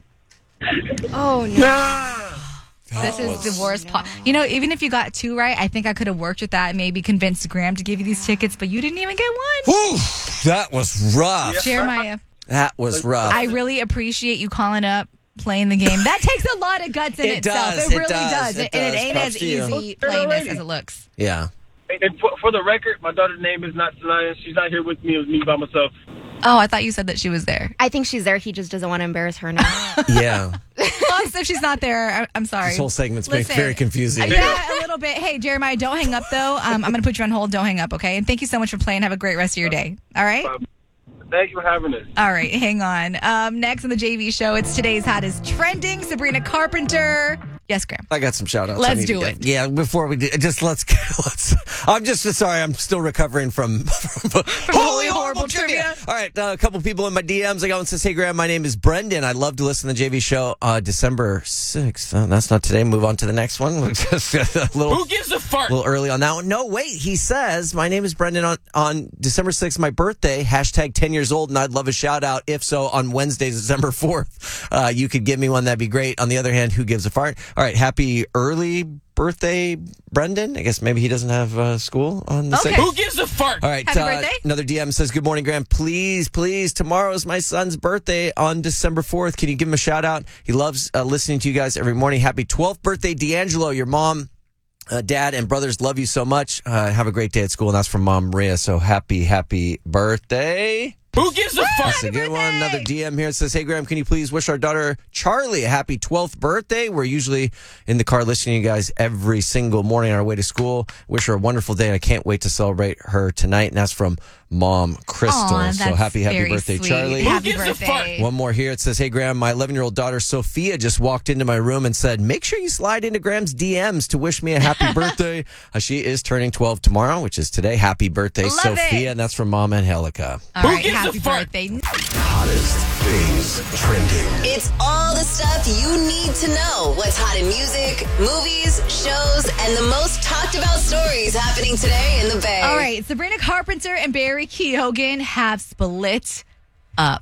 Oh, no. This is the worst part. You know, even if you got two right, I think I could have worked with that and maybe convinced Graham to give you these tickets, but you didn't even get one. Whew, that was rough. Jeremiah, That was rough. I really appreciate you calling up, playing the game. That takes a lot of guts in It itself. does, It it really does, does. it And does. it ain't Props as to you. easy playing this as it looks. Yeah. And for, for the record, my daughter's name is not Sanaya. She's not here with me. It was me by myself. Oh, I thought you said that she was there. I think she's there. He just doesn't want to embarrass her now. Yeah. Plus, if she's not there, I- I'm sorry. This whole segment's been Listen, very confusing. Yeah, a little bit. Hey, Jeremiah, don't hang up, though. Um, I'm going to put you on hold. Don't hang up, okay? And thank you so much for playing. Have a great rest of your day. All right? Thank you for having us. All right, hang on. Um, next on the J V show, it's today's hottest trending. Sabrina Carpenter. Yes, Graham. I got some shout outs. Let's do it. Yeah, before we do, just let's, let's, I'm just sorry, I'm still recovering from, from, holy horrible trivia. All right, uh, a couple people in my D Ms. I got one says, hey, Graham, my name is Brendan. I love to listen to the J V show uh, December sixth. Uh, that's not today. Move on to the next one. Just a little, Who gives a fart? A little early on that one. No, wait. He says, my name is Brendan on, on December sixth, my birthday, hashtag ten years old, and I'd love a shout out. If so, on Wednesday, December fourth, uh, you could give me one. That'd be great. On the other hand, who gives a fart? All right. Happy early birthday, Brendan. I guess maybe he doesn't have uh, school on the Okay. sixth. Who gives a fart? All right. Happy uh, birthday. Another D M says, good morning, Graham. Please, please, tomorrow is my son's birthday on December fourth. Can you give him a shout out? He loves uh, listening to you guys every morning. Happy twelfth birthday, D'Angelo. Your mom, uh, dad, and brothers love you so much. Uh, have a great day at school. And that's from Mom Maria. So happy, happy birthday. Who gives a fart? That's a good one. Another D M here says, hey, Graham, can you please wish our daughter Charlie a happy twelfth birthday? We're usually in the car listening to you guys every single morning on our way to school. Wish her a wonderful day, and I can't wait to celebrate her tonight. And that's from Mom Crystal. Aw, so that's happy, happy very birthday, sweet. Charlie. Happy birthday. One more here. It says, hey, Graham, my eleven-year-old daughter Sophia just walked into my room and said, make sure you slide into Graham's D Ms to wish me a happy birthday. Uh, she is turning twelve tomorrow, which is today. Happy birthday, Love Sophia. it. And that's from Mom Angelica. All right, happy birthday. Hottest things trending. It's all the stuff you need to know. What's hot in music, movies, shows, and the most talked about stories happening today in the Bay. All right, Sabrina Carpenter and Barry Keoghan have split up.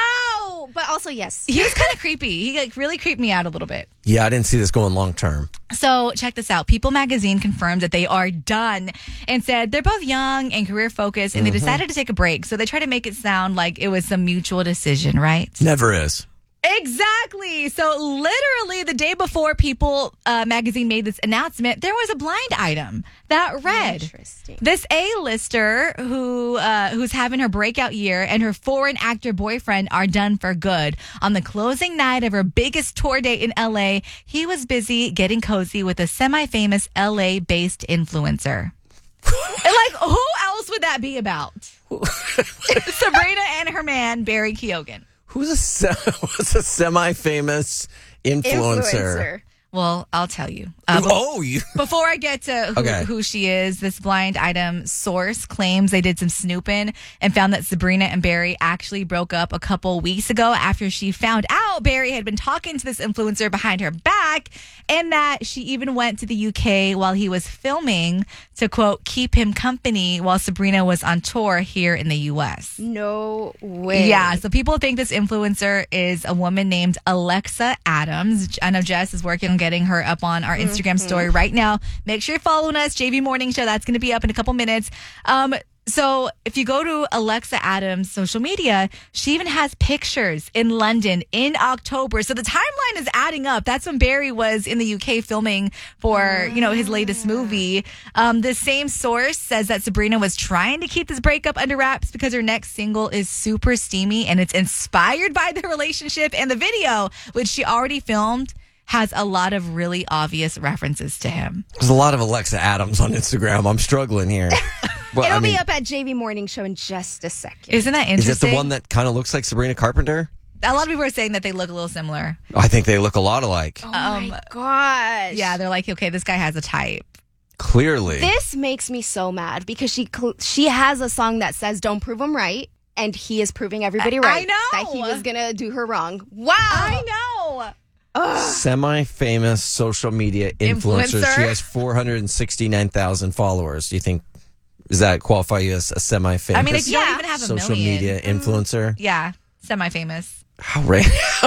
No, but also yes. He was kind of creepy. He like really creeped me out a little bit. Yeah, I didn't see this going long term. So check this out. People magazine confirmed that they are done and said they're both young and career focused, and Mhm. they decided to take a break. So they try to make it sound like it was some mutual decision, right? Never is. Exactly. So literally the day before People uh, magazine made this announcement, there was a blind item that read, this A-lister who uh, who's having her breakout year and her foreign actor boyfriend are done for good. On the closing night of her biggest tour date in L A, he was busy getting cozy with a semi-famous L A-based influencer. And like, who else would that be about? Sabrina and her man, Barry Keoghan. Who's a, se- what's a semi-famous influencer? Influencer. Well, I'll tell you. Uh, be- oh, you. Before I get to who, Okay. who she is, this blind item source claims they did some snooping and found that Sabrina and Barry actually broke up a couple weeks ago after she found out Barry had been talking to this influencer behind her back, and that she even went to the U K while he was filming to, quote, keep him company while Sabrina was on tour here in the U S. No way. Yeah, so people think this influencer is a woman named Alexa Adams. I know Jess is working on getting her up on our Instagram Mm-hmm. story right now. Make sure you're following us, J V Morning Show. That's going to be up in a couple minutes. Um, so if you go to Alexa Adams' social media, she even has pictures in London in October. So the timeline is adding up. That's when Barry was in the U K filming for, you know, his latest movie. Um, the same source says that Sabrina was trying to keep this breakup under wraps because her next single is super steamy and it's inspired by the relationship, and the video, which she already filmed, has a lot of really obvious references to him. There's a lot of Alexa Adams on Instagram. I'm struggling here. Well, It'll I mean, be up at J V Morning Show in just a second. Isn't that is interesting? it the one that kind of looks like Sabrina Carpenter? A lot of people are saying that they look a little similar. I think they look a lot alike. Oh my gosh. Yeah, they're like, okay, this guy has a type. Clearly. This makes me so mad because she cl- she has a song that says "Don't prove him right," and he is proving everybody I- right. I know. that he was gonna do her wrong. Wow, I know. Semi-famous social media influencer. Influencer? She has four hundred sixty-nine thousand followers. Do you think, does that qualify you as a semi-famous I mean, if you don't even have a social million. media influencer? Yeah, semi-famous. How, ra-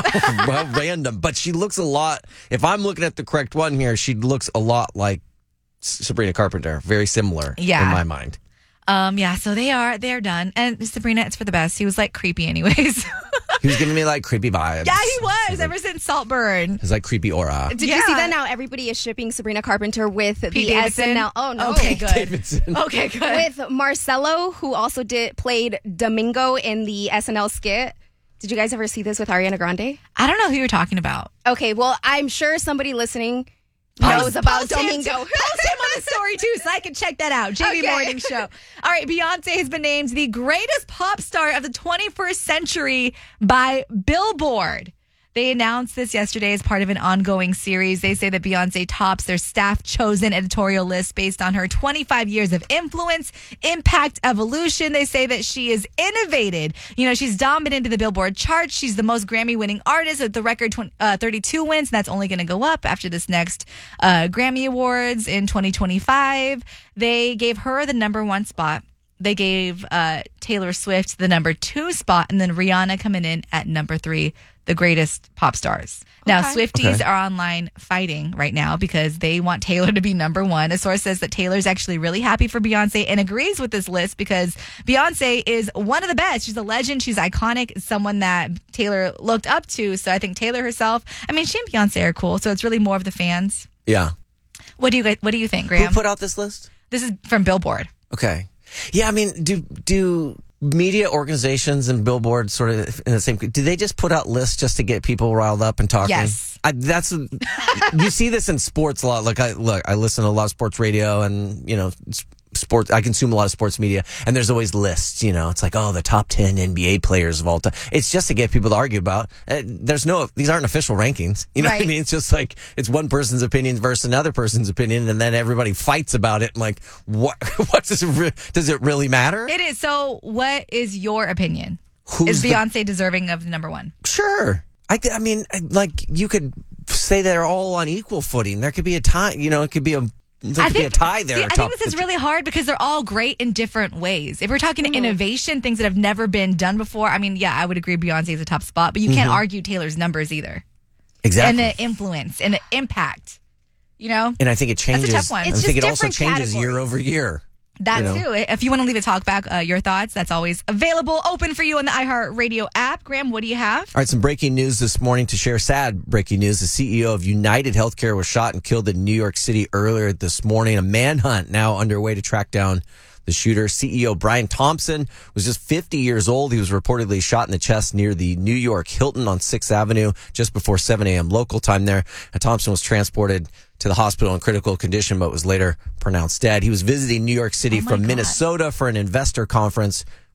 how random. But she looks a lot, if I'm looking at the correct one here, she looks a lot like S- Sabrina Carpenter. Very similar Yeah. in my mind. Um, yeah, so they are, they're done. And Sabrina, it's for the best. He was like creepy anyways. He was giving me like creepy vibes. Yeah, he was ever since Saltburn. It's like creepy aura. Did you Yeah. see that now? Everybody is shipping Sabrina Carpenter with the Pete Davidson? S N L. Oh no. Okay, good. Davidson. Okay, good. With Marcelo, who also did played Domingo in the S N L skit. Did you guys ever see this with Ariana Grande? I don't know who you're talking about. Okay, well, I'm sure somebody listening Post- knows about post him Domingo. to- Post him on the story too, so I can check that out. J V Okay. Morning Show. All right, Beyonce has been named the greatest pop star of the twenty-first century by Billboard. They announced this yesterday as part of an ongoing series. They say that Beyonce tops their staff-chosen editorial list based on her twenty-five years of influence, impact, evolution. They say that she is innovated. You know, she's dominated the Billboard charts. She's the most Grammy-winning artist with the record twenty, uh, thirty-two wins, and that's only going to go up after this next uh, Grammy Awards in twenty twenty-five. They gave her the number one spot. They gave uh, Taylor Swift the number two spot, and then Rihanna coming in at number three, the greatest pop stars. Now, Okay. Swifties Okay. are online fighting right now because they want Taylor to be number one. A source says that Taylor's actually really happy for Beyonce and agrees with this list because Beyonce is one of the best. She's a legend. She's iconic. Someone that Taylor looked up to. So I think Taylor herself, I mean, she and Beyonce are cool. So it's really more of the fans. Yeah. What do you guys, what do you think, Graham? Who put out this list? This is from Billboard. Okay. Yeah, I mean, do do media organizations and Billboard sort of in the same? Do they just put out lists just to get people riled up and talking? Yes. I, that's you see this in sports a lot. Like I look, I listen to a lot of sports radio, and you know, s- sports. I consume a lot of sports media, and there's always lists. You know, it's like, oh, the top ten N B A players of all time. It's just to get people to argue about. Uh, there's no, these aren't official rankings. You know what I Right. mean? It's just like it's one person's opinion versus another person's opinion, and then everybody fights about it. And like, what? What does it? Re- does it really matter? It is. So what is your opinion? Who's is the- Beyonce deserving of the number one? Sure. I, th- I mean, I- like you could say they're all on equal footing. There could be a tie. You know, it could be a there could be a tie there. see, I top- think this is really hard because they're all great in different ways. If we're talking innovation, things that have never been done before, I mean, yeah, I would agree Beyonce is a top spot, but you can't Mhm. argue Taylor's numbers either. Exactly. And the influence and the impact, you know? And I think it That's a changes. tough one. I It's think just it also different changes year categories. over year. That you know? too. If you want to leave a talk back, uh, your thoughts, that's always available, open for you on the iHeartRadio app. Graham, what do you have? All right, some breaking news this morning to share. Sad breaking news. The C E O of United Healthcare was shot and killed in New York City earlier this morning. A manhunt now underway to track down the shooter. C E O Brian Thompson was just fifty years old. He was reportedly shot in the chest near the New York Hilton on sixth Avenue just before seven a.m. local time there. And Thompson was transported to the hospital in critical condition, but was later pronounced dead. He was visiting New York City Oh my from God. Minnesota for an investor conference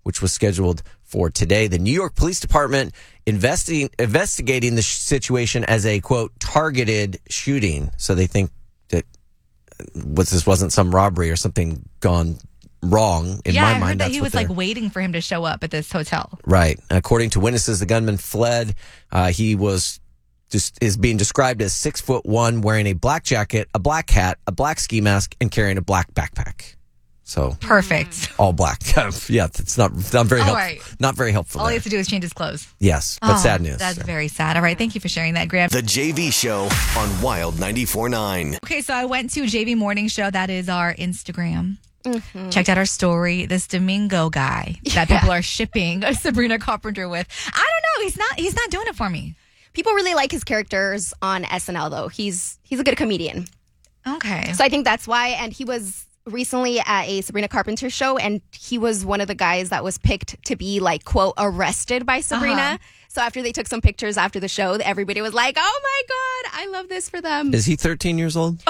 which was scheduled for today. The New York Police Department investigating investigating the sh- situation as a, quote, targeted shooting. So they think that was, this wasn't some robbery or something gone wrong. In yeah, my I heard mind, that that's he what was like they're- waiting for him to show up at this hotel. Right. According to witnesses, the gunman fled. Uh, he was just is being described as six foot one, wearing a black jacket, a black hat, a black ski mask, and carrying a black backpack. So Perfect. all black. Yeah, it's not not very All helpful. right. Not very helpful. All there. he has to do is change his clothes. Yes, but Oh, sad news. That's very sad. All right, thank you for sharing that, Graham. The J V Show on Wild ninety-four point nine. Okay, so I went to J V Morning Show. That is our Instagram. Mm-hmm. Checked out our story. This Domingo guy that Yeah. people are shipping Sabrina Carpenter with. I don't know. He's not. He's not doing it for me. People really like his characters on S N L, though. He's he's a good comedian. Okay. So I think that's why. And he was recently at a Sabrina Carpenter show, and he was one of the guys that was picked to be, like, quote, arrested by Sabrina. Uh-huh. So after they took some pictures after the show, everybody was like, oh my God, I love this for them. Is he thirteen years old?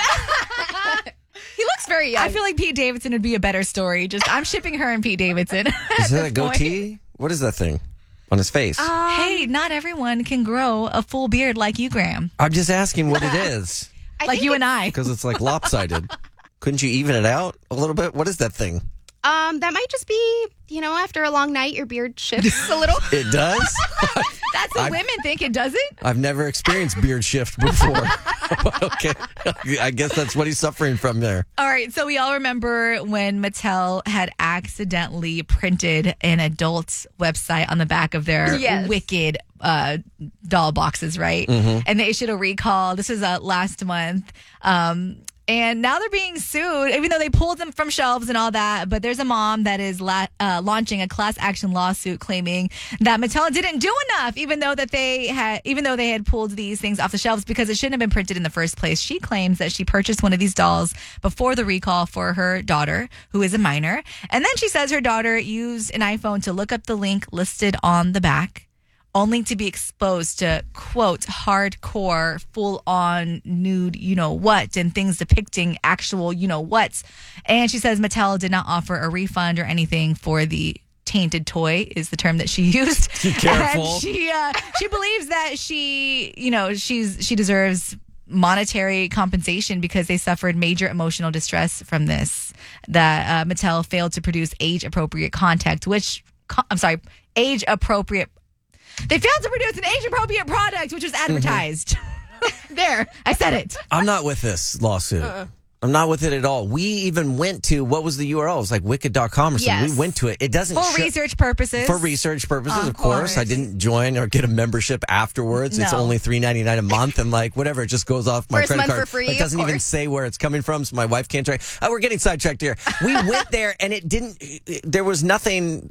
He looks very young. I feel like Pete Davidson would be a better story. Just I'm shipping her and Pete Davidson. Is that a goatee? What is that thing on his face? hey, not everyone can grow a full beard like you, Graham. I'm just asking what it is. like you and I. Because it's like lopsided. Couldn't you even it out a little bit? What is that thing? Um, that might just be, you know, after a long night, your beard shifts a little. It does? That's what I- women think. It doesn't. I've never experienced beard shift before. But okay. I guess that's what he's suffering from there. All right, so we all remember when Mattel had accidentally printed an adult website on the back of their Yes. Wicked uh, doll boxes, right? Mhm. And they issued a recall. This was uh, last month. Um, and now they're being sued, even though they pulled them from shelves and all that. But there's a mom that is la- uh, launching a class action lawsuit claiming that Mattel didn't do enough, even though that they had, even though they had pulled these things off the shelves because it shouldn't have been printed in the first place. She claims that she purchased one of these dolls before the recall for her daughter, who is a minor, and then she says her daughter used an iPhone to look up the link listed on the back, only to be exposed to, quote, hardcore, full-on nude, you know what, and things depicting actual, you know what. And she says Mattel did not offer a refund or anything for the tainted toy, is the term that she used. Be careful. And she uh, she believes that she, you know, she's she deserves monetary compensation because they suffered major emotional distress from this. That uh, Mattel failed to produce age-appropriate content, which co- I'm sorry, age-appropriate. They failed to produce an age-appropriate product, which was advertised. There, I said it. I'm not with this lawsuit. Uh-uh. I'm not with it at all. We even went to, what was the U R L? It was like wicked dot com or something. Yes. We went to it. It doesn't For show- research purposes. For research purposes, Of of, course. course. I didn't join or get a membership afterwards. It's No. only three ninety-nine a month, and like whatever, it just goes off my First credit month card. for free, It doesn't of even course. say where it's coming from, so my wife can't try. Oh, we're getting sidetracked here. We went there, and it didn't. There was nothing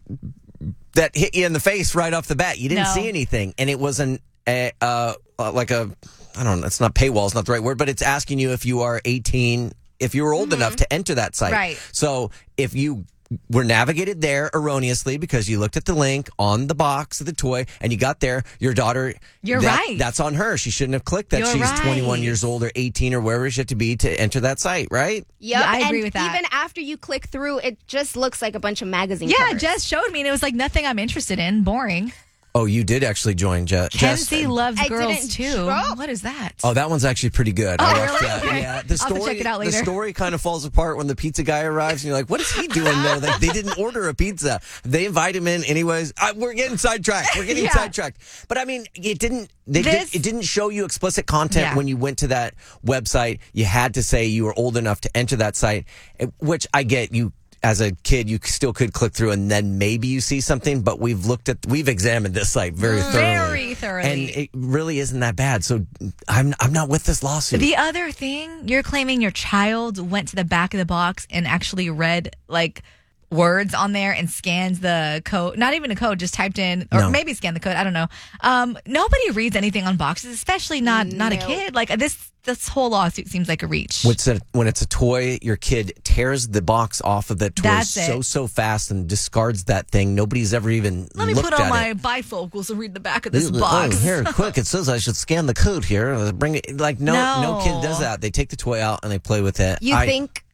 that hit you in the face right off the bat. You didn't No. see anything, and it was an a, uh, uh, like a I don't know. It's not paywall. It's not the right word, but it's asking you if you are eighteen. If you were old enough to enter that site. Right. So if you were navigated there erroneously because you looked at the link on the box of the toy and you got there, your daughter, You're that- right. that's on her. She shouldn't have clicked that You're she's right. twenty-one years old or eighteen or wherever she had to be to enter that site, right? Yep. Yeah, I agree and with that. Even after you click through, it just looks like a bunch of magazine Yeah, covers. Jess showed me, and it was like nothing I'm interested in. Boring. Oh, you did actually join Je- Jess. Kenzie loves I girls didn't too. scroll. What is that? Oh, that one's actually pretty good. Oh, I watched really? that. Okay. Yeah, the I'll have to story. check it out The later. story kind of falls apart when the pizza guy arrives, and you're like, "What is he doing there?" Like, they didn't order a pizza. They invite him in anyways. I, we're getting sidetracked. We're getting Yeah. sidetracked. But I mean, it didn't. They This- did, it didn't show you explicit content Yeah. when you went to that website. You had to say you were old enough to enter that site, eh, which I get. You as a kid, you still could click through, and then maybe you see something. But we've looked at, we've examined this site very thoroughly, Very thoroughly. and it really isn't that bad. So I'm I'm not with this lawsuit. The other thing, you're claiming your child went to the back of the box and actually read like words on there and scans the code. Not even a code, just typed in, or No. maybe scanned the code. I don't know. Um, nobody reads anything on boxes, especially not not a No. kid. Like this, this whole lawsuit seems like a reach. What's a, when it's a toy, your kid tears the box off of that toy That's so it. so fast and discards that thing. Nobody's ever even Let me looked put on at my it. bifocals and read the back of this Oh, box. here, quick! It says I should scan the code here. Uh, Bring it. Like no, no, No. kid does that. They take the toy out and they play with it. You I- think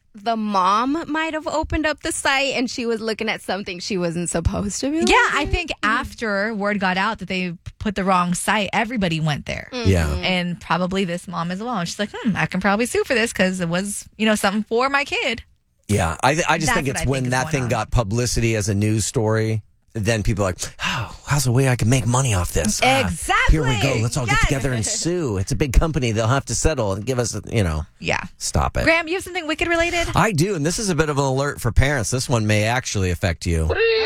the mom might have opened up the site and she was looking at something she wasn't supposed to be. Yeah, I think after word got out that they put the wrong site, everybody went there. Mm-hmm. Yeah. And probably this mom as well. She's like, hmm, I can probably sue for this because it was, you know, something for my kid. Yeah, I, th- I just That's think it's what I when think is that going thing on. got publicity as a news story, then people are like, oh, how's a way I can make money off this? Ah, Exactly. here we go. Let's all Yes. get together and sue. It's a big company. They'll have to settle and give us, a, you know, Yeah. stop it. Graham, you have something wicked related? I do, and this is a bit of an alert for parents. This one may actually affect you.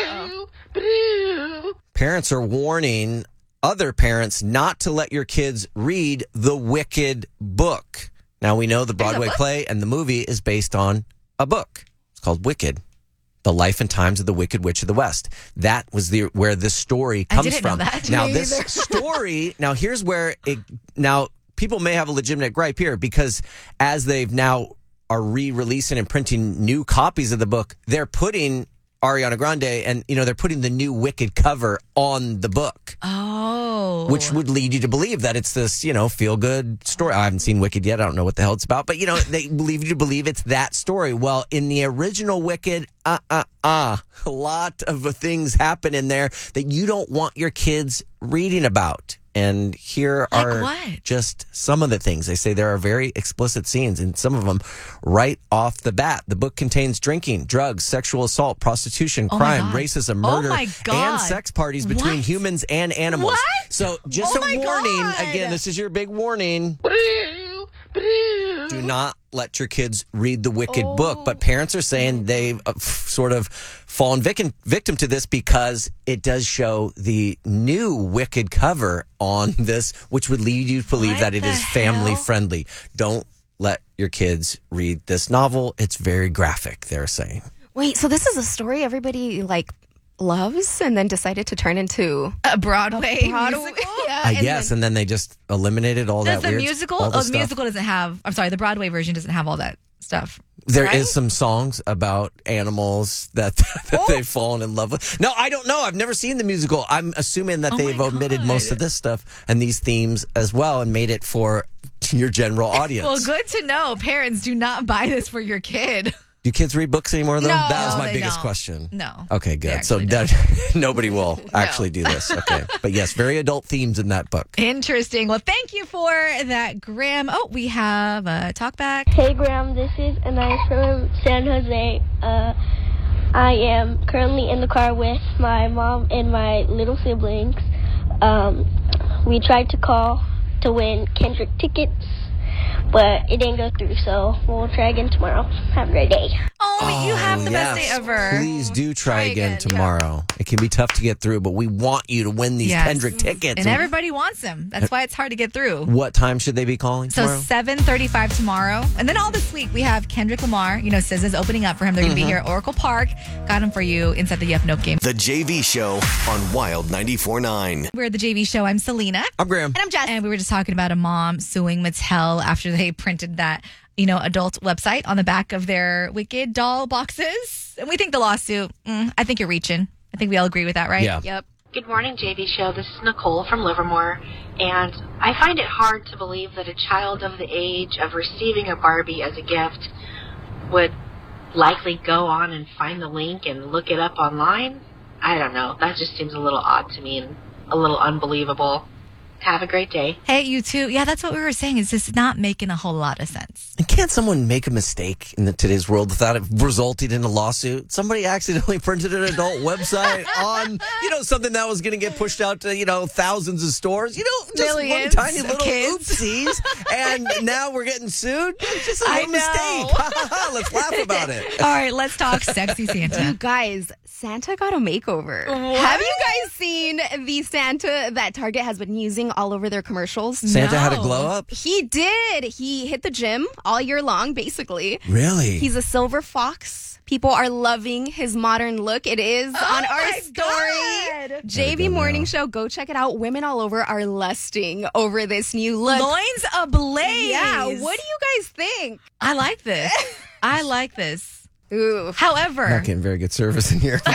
Parents are warning other parents not to let your kids read the Wicked book. Now, we know the Broadway play and the movie is based on a book. It's called Wicked. The Life and Times of the Wicked Witch of the West. That was the where this story I comes didn't know from. that. Now, Me this either. story, now here's where it, now people may have a legitimate gripe here because as they've now are re-releasing and printing new copies of the book, they're putting Ariana Grande and, you know, they're putting the new Wicked cover on the book. Oh. Which would lead you to believe that it's this, you know, feel-good story. I haven't seen Wicked yet. I don't know what the hell it's about. But, you know, they lead you to believe it's that story. Well, in the original Wicked, uh-uh-uh, a lot of things happen in there that you don't want your kids reading about. And here Like are what? just some of the things. They say there are very explicit scenes, and some of them right off the bat. The book contains drinking, drugs, sexual assault, prostitution, Oh my crime, God. racism, Oh murder, my God. and sex parties between What? humans and animals. What? So just Oh my a warning. God. Again, this is your big warning. Do not let your kids read the Wicked Oh. book. But parents are saying they've uh, f- sort of fallen victim, victim to this because it does show the new Wicked cover on this, which would lead you to believe What that it the is family hell? friendly. Don't let your kids read this novel. It's very graphic, they're saying. Wait, so this is a story everybody like loves and then decided to turn into A Broadway, Broadway- musical? Yeah, I and guess. then- and then they just eliminated all Does that the weird musical? all the Oh, the stuff. musical doesn't have, I'm sorry, the Broadway version doesn't have all that stuff. There is right? some songs about animals that, that Oh. they've fallen in love with. No, I don't know. I've never seen the musical. I'm assuming that Oh they've my omitted God. most of this stuff and these themes as well and made it for your general audience. Well, good to know. Parents, do not buy this for your kid. Do kids read books anymore, though? No, that was my they biggest don't. question. No. Okay, They good. So actually that, nobody will actually do this. Okay. But yes, very adult themes in that book. Interesting. Well, thank you for that, Graham. Oh, we have a talk back. Hey Graham, this is Anais from San Jose. Uh, I am currently in the car with my mom and my little siblings. Um, we tried to call to win Kendrick tickets, but it didn't go through, so we'll try again tomorrow. Have a great day. Oh, you have the best yes. day ever. Please do try, Try again, again, tomorrow. It can be tough to get through, but we want you to win these Yes. Kendrick tickets. And everybody wants them. That's why it's hard to get through. What time should they be calling So tomorrow? seven thirty-five tomorrow. And then all this week, we have Kendrick Lamar. You know, S Z A's opening up for him. They're going to Mm-hmm. be here at Oracle Park. Got him for you inside the Yup Nope game. The J V Show on Wild ninety-four point nine. We're at the J V Show. I'm Selena. I'm Graham. And I'm Jess. And we were just talking about a mom suing Mattel after they printed that, you know, adult website on the back of their Wicked doll boxes. And we think the lawsuit, mm, I think you're reaching. I think we all agree with that, right? Yeah. Yep. Good morning, J V Show. This is Nicole from Livermore, and I find it hard to believe that a child of the age of receiving a Barbie as a gift would likely go on and find the link and look it up online. I don't know. That just seems a little odd to me and a little unbelievable. Have a great day. Hey, you too. Yeah, that's what we were saying. It's just not making a whole lot of sense. And can't someone make a mistake in the, today's world without it resulting in a lawsuit? Somebody accidentally printed an adult website on, you know, something that was going to get pushed out to, you know, thousands of stores. You know, just Millions one tiny of little kids. oopsies. And now we're getting sued? It's just a I little know. mistake. Let's laugh about it. All right, let's talk sexy Santa. You guys, Santa got a makeover. Have you guys seen the Santa that Target has been using all over their commercials? Santa had a No. glow up? He did. He hit the gym all year long, basically. Really? He's a silver fox. People are loving his modern look. It is on our my story. God. J V Gotta go Morning now. Show. Go check it out. Women all over are lusting over this new look. Loins ablaze. Yeah. What do you guys think? I like this. I like this. Ooh. However, Not getting very good service in here.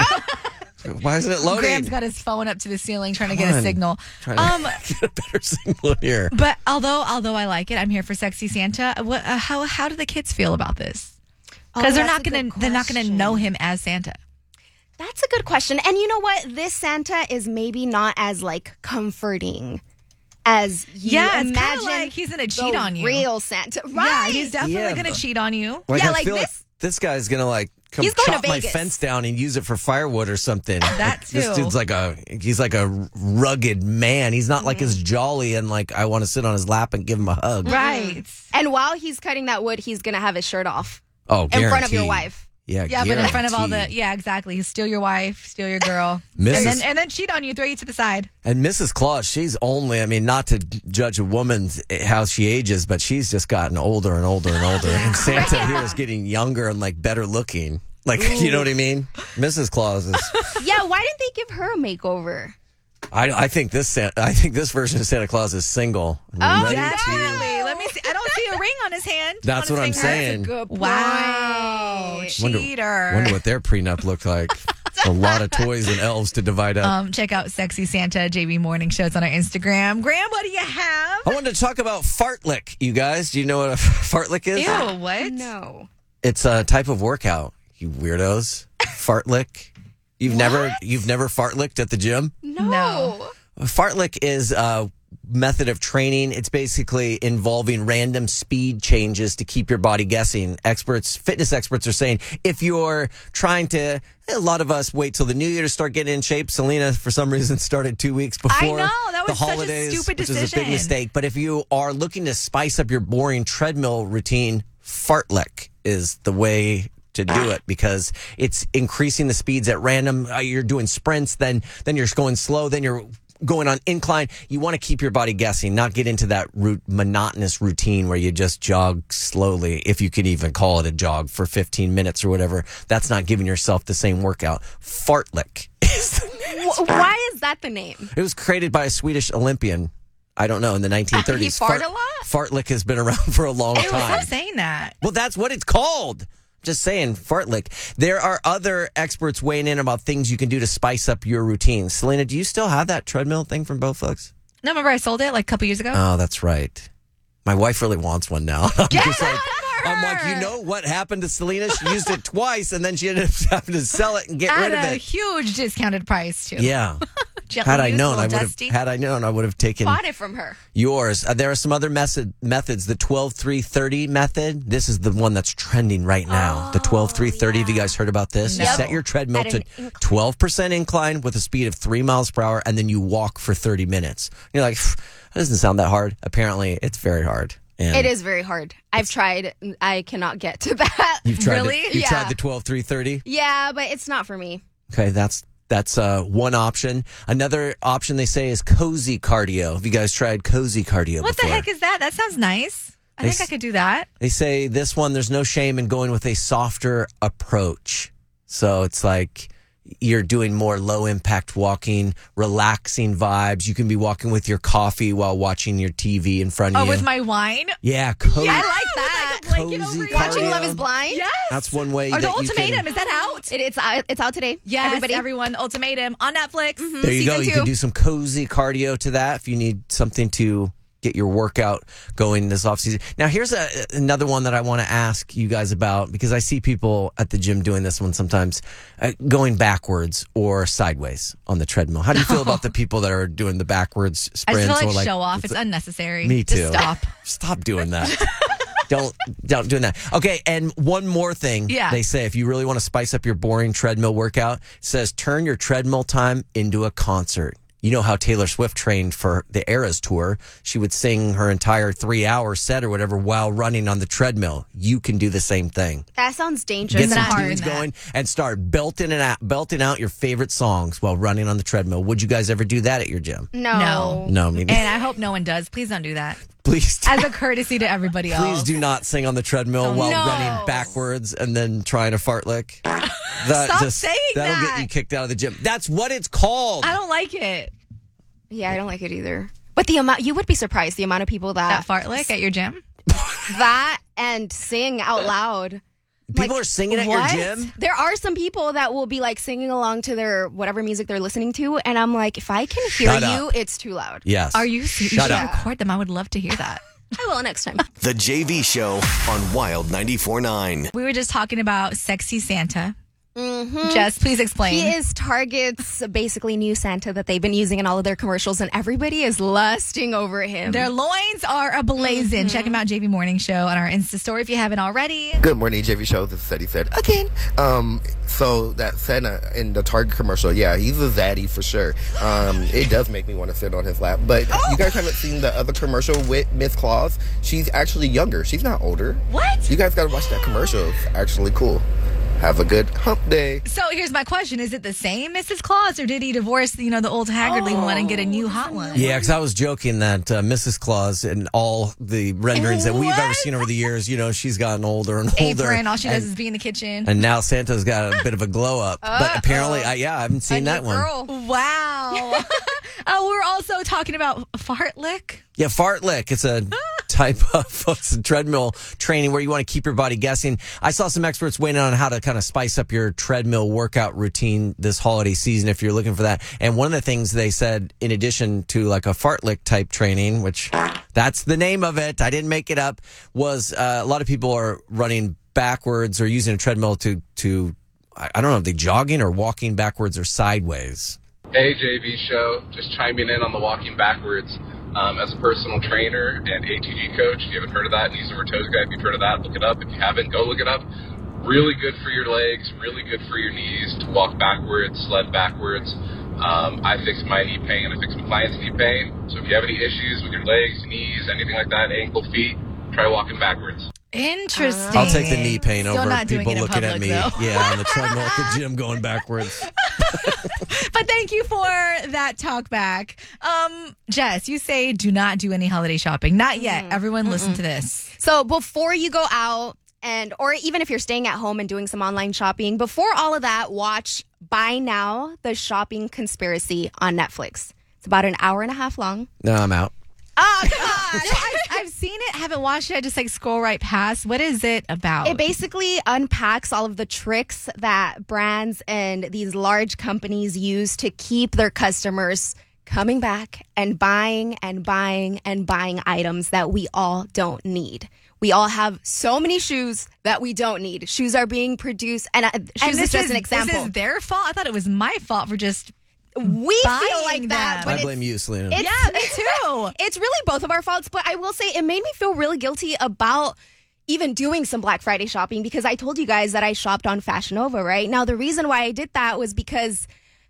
Why isn't it loading? Graham's got his phone up to the ceiling trying to Come get a on. signal. Trying to Um, get a better signal here. but although although I like it, I'm here for sexy Santa. What? Uh, how how do the kids feel about this? Because Oh, they're that's not a gonna good they're not gonna question. know him as Santa. That's a good question. And you know what? This Santa is maybe not as like comforting as you Yeah, it's kinda imagine. like he's gonna the cheat on you. Real Santa, Yeah, right? he's definitely Yeah, gonna but- cheat on you. Like, Yeah, I like feel this- like this guy's gonna like come He's going to chop my Vegas. fence down and use it for firewood or something. That This too. dude's like a he's like a rugged man. He's not like as jolly and like I want to sit on his lap and give him a hug. Right. And while he's cutting that wood, he's gonna have his shirt off Oh, in front of your guaranteed. wife. Yeah, Yeah, but in front of all the guaranteed. yeah, exactly. Steal your wife, steal your girl, Missus and then and then cheat on you, throw you to the side. And Missus Claus, she's only, I mean, not to judge a woman's how she ages, but she's just gotten older and older and older. And Santa here is getting younger and like better looking. Like, you know what I mean? Missus Claus is. Yeah, why didn't they give her a makeover? I, I think this Santa, I think this version of Santa Claus is single. Oh, Ready to- Definitely. Let me see. I don't see a ring on his hand. That's on what I'm his finger. saying. Good Wow, Wonder, cheater. wonder what their prenup looked like. A lot of toys and elves to divide up. Um, check out Sexy Santa J V Morning Shows on our Instagram. Graham, what do you have? I wanted to talk about fartlek, you guys. Do you know what a fartlek is? Ew, what? No. It's a type of workout, you weirdos. Fartlek. You've never you've never fartlicked at the gym? No. Fartlek is a method of training. It's basically involving random speed changes to keep your body guessing. Experts, fitness experts are saying if you're trying to, a lot of us wait till the new year to start getting in shape. Selena, for some reason, started two weeks before know, that the was such a holidays, stupid which is a big decision. mistake. But if you are looking to spice up your boring treadmill routine, Fartlek is the way to do it because it's increasing the speeds at random. Uh, you're doing sprints, then then you're going slow, then you're going on incline. You want to keep your body guessing, not get into that root, monotonous routine where you just jog slowly, if you could even call it a jog for fifteen minutes or whatever. That's not giving yourself the same workout. Fartlek is the name. Wh- Why is that the name? It was created by a Swedish Olympian. I don't know, in the nineteen thirties. He farted a lot? Fartlek has been around for a long Ew, time. stop saying that. Well, that's what it's called. Just saying, fartlek. There are other experts weighing in about things you can do to spice up your routine. Selena, do you still have that treadmill thing from Bowflex? No, remember I sold it like a couple years ago? Oh, that's right. My wife really wants one now. I'm Get just it like, for I'm like, her. you know what happened to Selena? She used it twice, and then she ended up having to sell it and get At rid of a it. huge discounted price, too. Yeah. Gently Had I used, known, a I little would have. dusty. Had I known, I would have taken Bought it from her. yours. Uh, there are some other method, methods. The twelve three thirty method. This is the one that's trending right now. the twelve three thirty. Have you guys heard about this? No. You set your treadmill At to an incline. twelve percent incline with a speed of three miles per hour, and then you walk for thirty minutes. You're like, "Pff, that doesn't sound that hard. Apparently, it's very hard. And It is very hard. I've tried. I cannot get to that. You've tried Really? The, you Yeah. tried the twelve three thirty. Yeah, but it's not for me. Okay, that's that's uh, one option. Another option they say is cozy cardio. Have you guys tried cozy cardio What before? the heck is that? That sounds nice. I They think I s- could do that. They say this one, there's no shame in going with a softer approach. So it's like you're doing more low impact walking, relaxing vibes. You can be walking with your coffee while watching your T V in front of Oh, you. with my wine? yeah, cozy. I like that. Blanket Cozy over you. Watching cardio. Love Is Blind. Yes. That's one way Or that the you ultimatum. can. Is that out? It, it's out. It's out today. Yes, Everybody. everyone. Ultimatum on Netflix. There you go. Season You two. can do some cozy cardio to that if you need something to get your workout going this off season. Now, here's a, another one that I want to ask you guys about because I see people at the gym doing this one sometimes, uh, going backwards or sideways on the treadmill. How do you feel about the people that are doing the backwards I sprints? just feel or like show off. It's unnecessary. Me too. Just stop. Stop doing that. Don't don't doing that. Okay, and one more thing. Yeah. They say if you really want to spice up your boring treadmill workout, it says turn your treadmill time into a concert. You know how Taylor Swift trained for the Eras tour. She would sing her entire three-hour set or whatever while running on the treadmill. You can do the same thing. That sounds dangerous. Get some and hard. tunes going and start belting and out, belting out your favorite songs while running on the treadmill. Would you guys ever do that at your gym? No. No. No, me neither. And I hope no one does. Please don't do that. Please As a courtesy to everybody else. Please do not sing on the treadmill Oh, while no. running backwards and then trying to fartlek. That Stop saying that'll that. get you kicked out of the gym. That's what it's called. I don't like it. Yeah, I don't like it either. But the amount, you would be surprised the amount of people That that fartlek at your gym? that and sing out loud. People Like, are singing at what? your gym. There are some people that will be like singing along to their whatever music they're listening to, and I'm like, if I can hear Shut you, up. it's too loud. Yes. Are you serious? Shut You should up. record them. I would love to hear that. I will next time. The J V Show on Wild ninety-four point nine. We were just talking about Sexy Santa. Mm-hmm. Jess, please explain. He is Target's basically new Santa that they've been using in all of their commercials, and everybody is lusting over him. Their loins are ablazing. Mm-hmm. Check him out, J V Morning Show, on our Insta story if you haven't already. Good morning, J V Show. This is Seti said again. Um, so that Santa in the Target commercial, yeah, he's a zaddy for sure. Um, it does make me want to sit on his lap. But oh. you guys haven't seen the other commercial with Miss Claus? She's actually younger. She's not older. What? You guys got to watch that commercial. It's actually cool. Have a good hump day. So here's my question. Is it the same Missus Claus, or did he divorce, you know, the old haggardly oh, one and get a new hot one? Yeah, because I was joking that uh, Missus Claus and all the renderings that we've ever seen over the years, you know, she's gotten older and older. Apron, all she and, does is be in the kitchen. And now Santa's got a bit of a glow up. Uh, but apparently, I, yeah, I haven't seen that one. Girl. Wow. uh, we're also talking about Fartlek. Yeah, Fartlek. It's a type of it's a treadmill training where you want to keep your body guessing. I saw some experts weighing in on how to kind of spice up your treadmill workout routine this holiday season if you're looking for that. And one of the things they said, in addition to like a Fartlek type training, which that's the name of it, I didn't make it up, was uh, a lot of people are running backwards or using a treadmill to, to I don't know if they're jogging or walking backwards or sideways. Hey, J V Show. Just chiming in on the walking backwards. Um, as a personal trainer and A T G coach, if you haven't heard of that, and he's a Rotose guy, if you've heard of that, look it up. If you haven't, go look it up. Really good for your legs, really good for your knees to walk backwards, sled backwards. Um, I fix my knee pain, I fix my clients' knee pain. So if you have any issues with your legs, knees, anything like that, ankle, feet, try walking backwards. Interesting. I'll take the knee pain Still over not doing people it in looking public, at me. though. Yeah, on the treadmill at the gym going backwards. But thank you for that talk back. Um, Jess, you say do not do any holiday shopping. Not yet. Mm-hmm. Everyone Mm-mm. listen to this. So before you go out, and or even if you're staying at home and doing some online shopping, before all of that, watch Buy Now, The Shopping Conspiracy on Netflix. It's about an hour and a half long. No, I'm out. Oh, come on. No, I've, I've seen it, haven't watched it. I just like scroll right past. What is it about? It basically unpacks all of the tricks that brands and these large companies use to keep their customers coming back and buying and buying and buying items that we all don't need. We all have so many shoes that we don't need. Shoes are being produced, and uh, shoes and is just is, an example. This is their fault? I thought it was my fault for just We feel like them. that. But I blame you, Selena. It's, yeah, me too. It's really both of our faults, but I will say it made me feel really guilty about even doing some Black Friday shopping, because I told you guys that I shopped on Fashion Nova, right? Now, the reason why I did that was because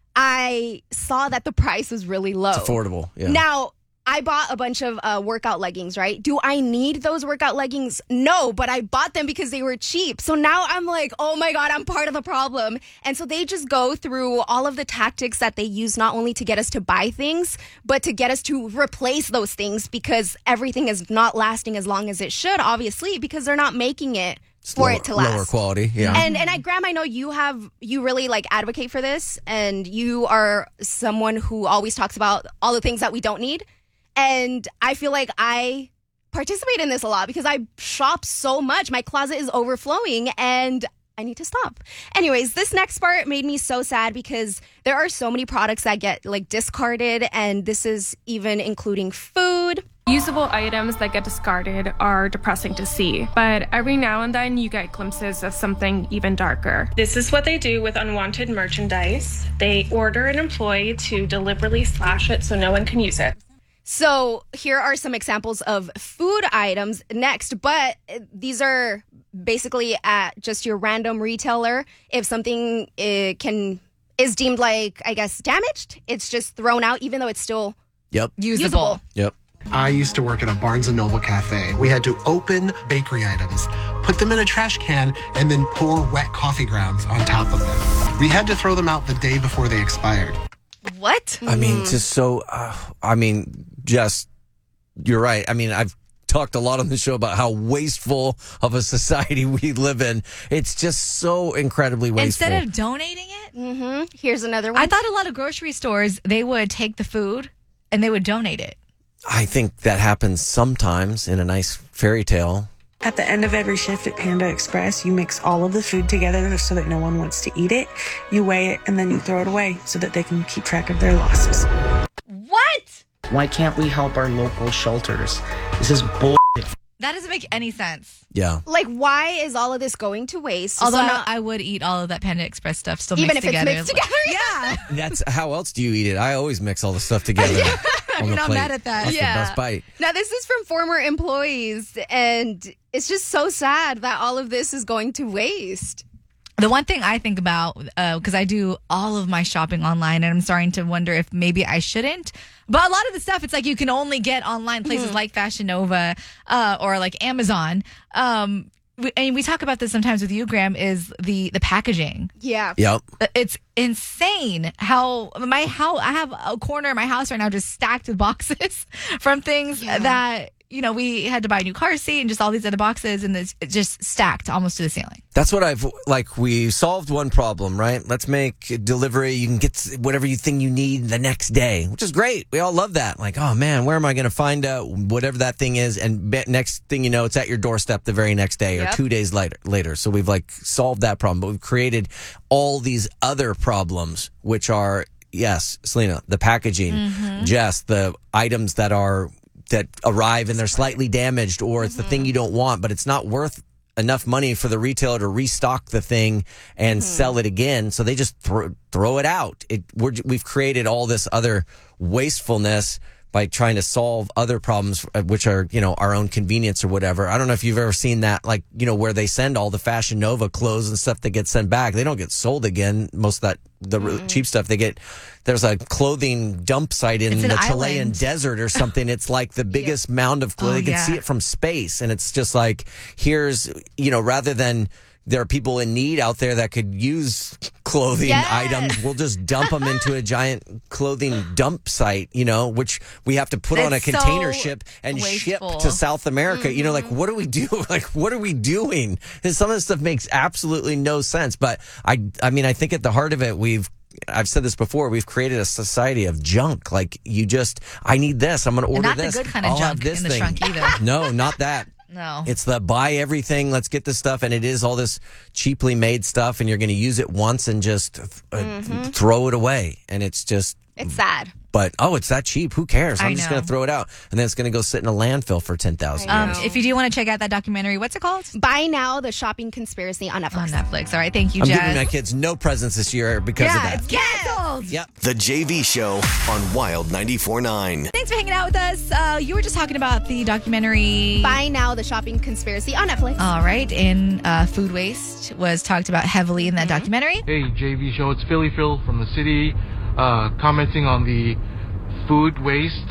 I saw that the price was really low. It's affordable. Yeah. Now, I bought a bunch of uh, workout leggings, right? Do I need those workout leggings? No, but I bought them because they were cheap. So now I'm like, oh my God, I'm part of the problem. And so they just go through all of the tactics that they use, not only to get us to buy things, but to get us to replace those things, because everything is not lasting as long as it should, obviously, because they're not making it It's for lower, it to last. Lower quality, yeah. And and I, Graham, I know you have, you really like advocate for this, and you are someone who always talks about all the things that we don't need. And I feel like I participate in this a lot because I shop so much. My closet is overflowing and I need to stop. Anyways, this next part made me so sad because there are so many products that get like discarded, and this is even including food. Usable items that get discarded are depressing to see, but every now and then you get glimpses of something even darker. This is what they do with unwanted merchandise. They order an employee to deliberately slash it so no one can use it. So here are some examples of food items next, but these are basically at just your random retailer. If something uh, can is deemed like, I guess, damaged, it's just thrown out, even though it's still yep. usable. usable. Yep. I used to work at a Barnes and Noble cafe. We had to open bakery items, put them in a trash can, and then pour wet coffee grounds on top of them. We had to throw them out the day before they expired. What? I mean, just so, uh, I mean, just, you're right. I mean, I've talked a lot on the show about how wasteful of a society we live in. It's just so incredibly wasteful. Instead of donating it? Mm-hmm. Here's another one. I thought a lot of grocery stores, they would take the food and they would donate it. I think that happens sometimes in a nice fairy tale. At the end of every shift at Panda Express, you mix all of the food together so that no one wants to eat it. You weigh it, and then you throw it away so that they can keep track of their losses. What? Why can't we help our local shelters? This is bull That doesn't make any sense. Yeah. Like, why is all of this going to waste? Although So no, now- I would eat all of that Panda Express stuff still Even mixed if it's together. mixed together? Yeah. That's how else do you eat it? I always mix all the stuff together. on You're the not plate. mad at that. That's Yeah. the best bite. Now, this is from former employees, and it's just so sad that all of this is going to waste. The one thing I think about, because I do all of my shopping online, and I'm starting to wonder if maybe I shouldn't. But a lot of the stuff, it's like you can only get online, places Mm-hmm. like Fashion Nova uh, or like Amazon. Um, we, and we talk about this sometimes with you, Graham, is the the packaging. Yeah. Yep. It's insane how my how I have a corner of my house right now just stacked with boxes from things that, you know, we had to buy a new car seat and just all these other boxes, and it's it's just stacked almost to the ceiling. That's what I've, like, we solved one problem, right? Let's make delivery. You can get whatever you think you need the next day, which is great. We all love that. Like, oh man, where am I going to find uh, whatever that thing is? And be- next thing you know, it's at your doorstep the very next day or Yep. two days later. Later. So we've like solved that problem, but we've created all these other problems, which are, yes, Selena, the packaging, Mhm. Jess, the items that are, that arrive and they're slightly damaged, or it's the thing you don't want, but it's not worth enough money for the retailer to restock the thing and sell it again. So they just throw, throw it out. It, we're, we've created all this other wastefulness by trying to solve other problems, uh, which are, you know, our own convenience or whatever. I don't know if you've ever seen that, like, you know, where they send all the Fashion Nova clothes and stuff that get sent back. They don't get sold again. Most of that, the really cheap stuff they get. There's a clothing dump site in It's an the Chilean island. desert or something. It's like the biggest mound of clothing. Oh, you can yeah. see it from space. And it's just like, here's, you know, rather than there are people in need out there that could use clothing Yes. items, we'll just dump them into a giant clothing dump site, you know, which we have to put on a It's so container ship and wasteful. ship to South America. You know, like, what do we do? Like, what are we doing? And some of this stuff makes absolutely no sense. But I, I mean, I think at the heart of it, we've, I've said this before, we've created a society of junk. Like, you just, I need this. I'm going to And order not the this. good kind of I'll have junk this in the thing. trunk either. No, not that. No. It's the buy everything, let's get this stuff, and it is all this cheaply made stuff, and you're going to use it once and just uh, Mhm. throw it away. And it's just, It's sad. but, oh, it's that cheap. Who cares? I'm I just know. going to throw it out. And then it's going to go sit in a landfill for ten thousand Um, years. if you do want to check out that documentary, what's it called? Buy Now, The Shopping Conspiracy on Netflix. On Netflix. All right. Thank you, I'm Jess. giving my kids no presents this year because of yeah, that. it's canceled. Yep. The J V Show on Wild ninety-four point nine. Thanks for hanging out with us. Uh, you were just talking about the documentary. Buy Now, The Shopping Conspiracy on Netflix. All right. And uh, food waste was talked about heavily in that documentary. Hey, J V Show. It's Philly Phil from the city, uh, commenting on the food waste.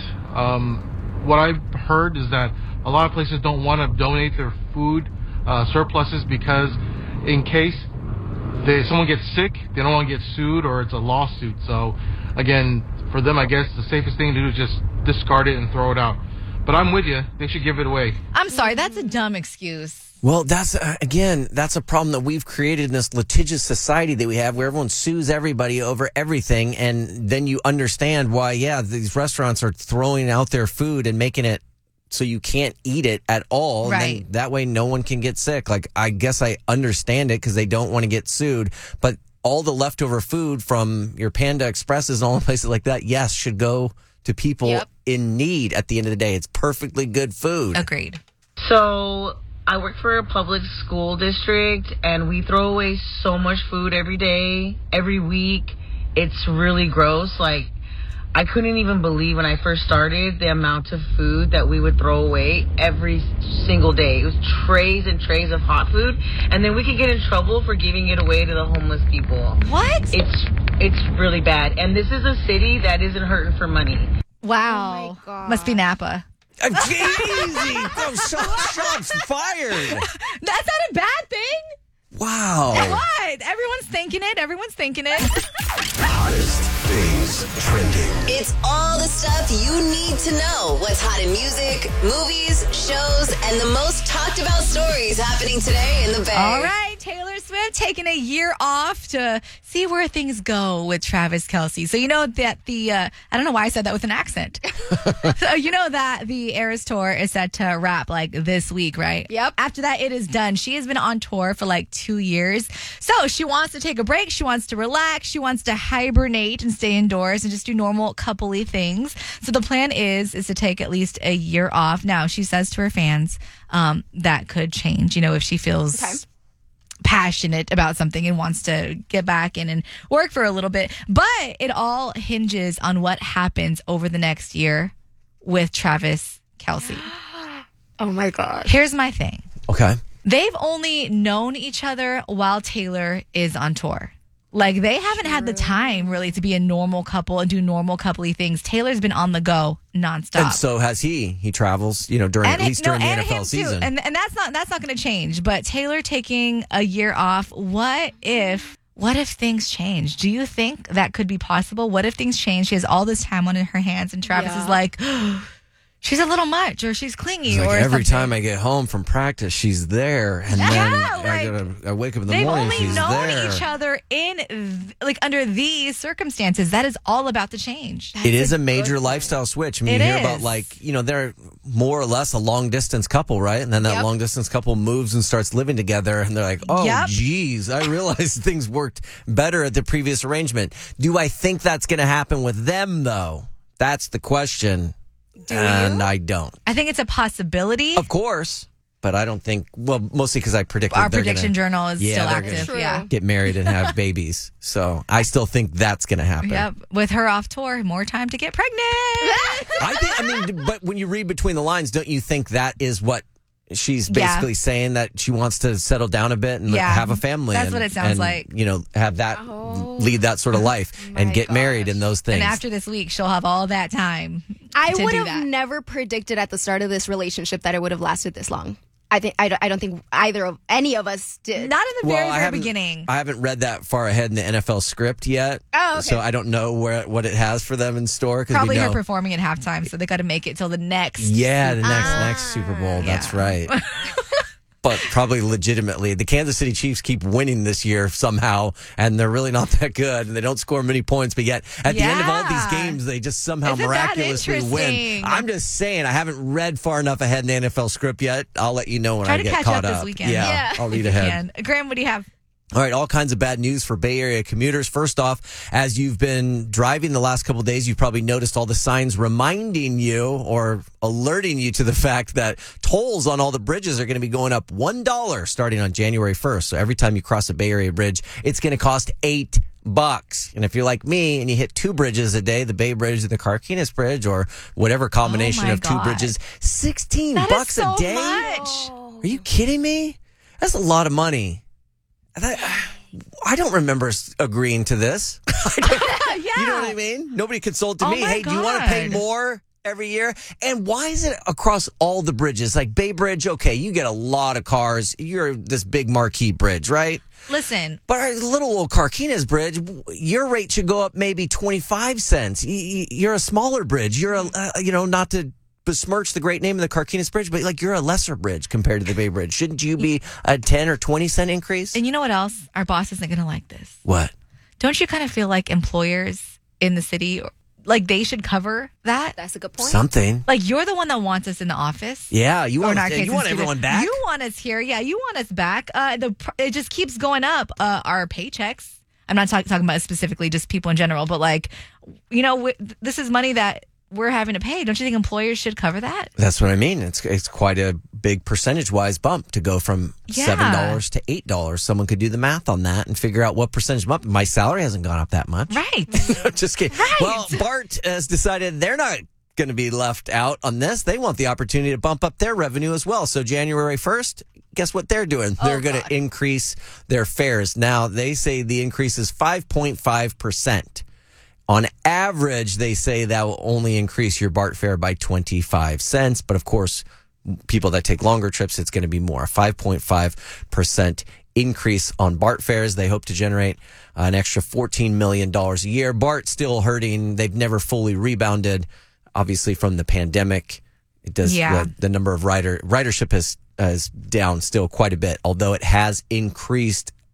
Um, what I've heard is that a lot of places don't want to donate their food uh, surpluses because in case they, someone gets sick, they don't want to get sued or it's a lawsuit. So, again, for them, I guess the safest thing to do is just discard it and throw it out. But I'm with you. They should give it away. I'm sorry. That's a dumb excuse. Well, that's, uh, again, that's a problem that we've created in this litigious society that we have where everyone sues everybody over everything. And then you understand why, yeah, these restaurants are throwing out their food and making it so you can't eat it at all. And Right. then that way no one can get sick. Like, I guess I understand it because they don't want to get sued. But all the leftover food from your Panda Expresses and all the places like that, yes, should go to people Yep. in need at the end of the day. It's perfectly good food. Agreed. So I work for a public school district and we throw away so much food every day, every week. It's really gross. Like, I couldn't even believe when I first started the amount of food that we would throw away every single day. It was trays and trays of hot food, and then we could get in trouble for giving it away to the homeless people. What? It's it's really bad. And this is a city that isn't hurting for money. Wow. Must be Napa. Uh, Easy. Those shots, shots fired. That's not a bad thing. Wow. What? Everyone's thinking it. Everyone's thinking it. Hottest things trending. It's all the stuff you need to know. What's hot in music, movies, shows, and the most talked about stories happening today in the Bay. All right. Taylor Swift taking a year off to see where things go with Travis Kelce. So you know that the, uh, I don't know why I said that with an accent. So you know that the Eras Tour is set to wrap like this week, right? Yep. After that, it is done. She has been on tour for like two years. So she wants to take a break. She wants to relax. She wants to hibernate and stay indoors and just do normal coupley things. So the plan is, is to take at least a year off. Now, she says to her fans, um, that could change, you know, if she feels Okay. passionate about something and wants to get back in and work for a little bit. But it all hinges on what happens over the next year with Travis Kelce. Oh my God. Here's my thing. Okay. They've only known each other while Taylor is on tour. Like, they haven't had the time really to be a normal couple and do normal coupley things. Taylor's been on the go nonstop. And so has he. He travels, you know, during And at least it- no, during the and N F L him too. season. And and that's not that's not going to change. But Taylor taking a year off. What if what if things change? Do you think that could be possible? What if things change? She has all this time on her hands, and Travis Yeah. is like, she's a little much, or she's clingy, It's like or every something. time I get home from practice, she's there, and Yeah, then like, I, gotta, I wake up in the They've morning, only she's known there. each other in th- like under these circumstances. That is all about to change. It is a major lifestyle switch. I mean, It you hear is. about, like, you know, they're more or less a long distance couple, right? And then that Yep. long distance couple moves and starts living together, and they're like, oh, Yep. geez, I realized things worked better at the previous arrangement. Do I think that's going to happen with them, though? That's the question. Do and you? I don't. I think it's a possibility. Of course. But I don't think, well, mostly because I predicted Our they're prediction gonna, journal is yeah, still they're active. gonna Yeah. get married and have babies. So I still think that's going to happen. Yep. With her off tour, more time to get pregnant. I think, I mean, but when you read between the lines, don't you think that is what she's Yeah. basically saying, that she wants to settle down a bit and Yeah. have a family? That's and, what it sounds and, like. You know, have that, lead that sort of life and get married and those things. And after this week, she'll have all that time. I to would do have that. never predicted at the start of this relationship that it would have lasted this long. I think I don't, I don't think either of any of us did. Not in the Well, very, I very haven't- beginning. I haven't read that far ahead in the N F L script yet. Oh, okay. So I don't know where what it has for them in store. 'cause Probably we her know, performing at halftime, so they got to make it till the next. Yeah, the next Ah. next Super Bowl. That's right. But probably legitimately, the Kansas City Chiefs keep winning this year somehow, and they're really not that good, and they don't score many points. But yet, at the end of all these Yeah. games, they just somehow Isn't that miraculously win. interesting? I'm just saying, I haven't read far enough ahead in the N F L script yet. I'll let you know when Try I to get catch caught up this weekend. Yeah, Yeah. I'll read If you ahead. can. Graham, what do you have? All right, all kinds of bad news for Bay Area commuters. First off, as you've been driving the last couple of days, you've probably noticed all the signs reminding you or alerting you to the fact that tolls on all the bridges are going to be going up one dollar starting on January first. So every time you cross a Bay Area bridge, it's going to cost eight bucks. And if you're like me and you hit two bridges a day, the Bay Bridge or the Carquinez Bridge or whatever combination Oh my of two God. bridges, sixteen That is bucks so a day? much. Are you kidding me? That's a lot of money. That, I don't remember s- agreeing to this. yeah. You know what I mean? Nobody consulted Oh me. my Hey, do you want to pay God. more every year? And why is it across all the bridges? Like Bay Bridge, okay, you get a lot of cars. You're this big marquee bridge, right? Listen, But our little old Carquinez Bridge, your rate should go up maybe twenty-five cents. Y- y- You're a smaller bridge. You're a, uh, you know, not to besmirch the great name of the Carquinez Bridge, but like you're a lesser bridge compared to the Bay Bridge. Shouldn't you be a ten or twenty cent increase? and you know what else? Our boss isn't going to like this. What? Don't you kind of feel like employers in the city, like they should cover that? That's a good point. Something. Like, you're the one that wants us in the office. Yeah, you Or want in our you case, want in everyone student- back. You want us here. Yeah, you want us back. Uh, the pr- It just keeps going up. Uh, our paychecks. I'm not talk- talking about specifically just people in general, but like, you know, w- this is money that we're having to pay. Don't you think employers should cover that? That's what I mean. It's it's quite a big percentage wise bump to go from Yeah. seven dollars to eight dollars. Someone could do the math on that and figure out what percentage bump. My salary hasn't gone up that much. Right. Just kidding. Well, Bart has decided they're not going to be left out on this. They want the opportunity to bump up their revenue as well. So January first, guess what they're doing? Oh, they're going to increase their fares. Now, they say the increase is five point five percent. On average, they say that will only increase your BART fare by twenty-five cents. But of course, people that take longer trips, it's going to be more. five point five percent increase on BART fares. They hope to generate an extra fourteen million dollars a year. BART still hurting. They've never fully rebounded, obviously, from the pandemic. It does. Yeah. The, the number of rider ridership is, is down still quite a bit, although it has increased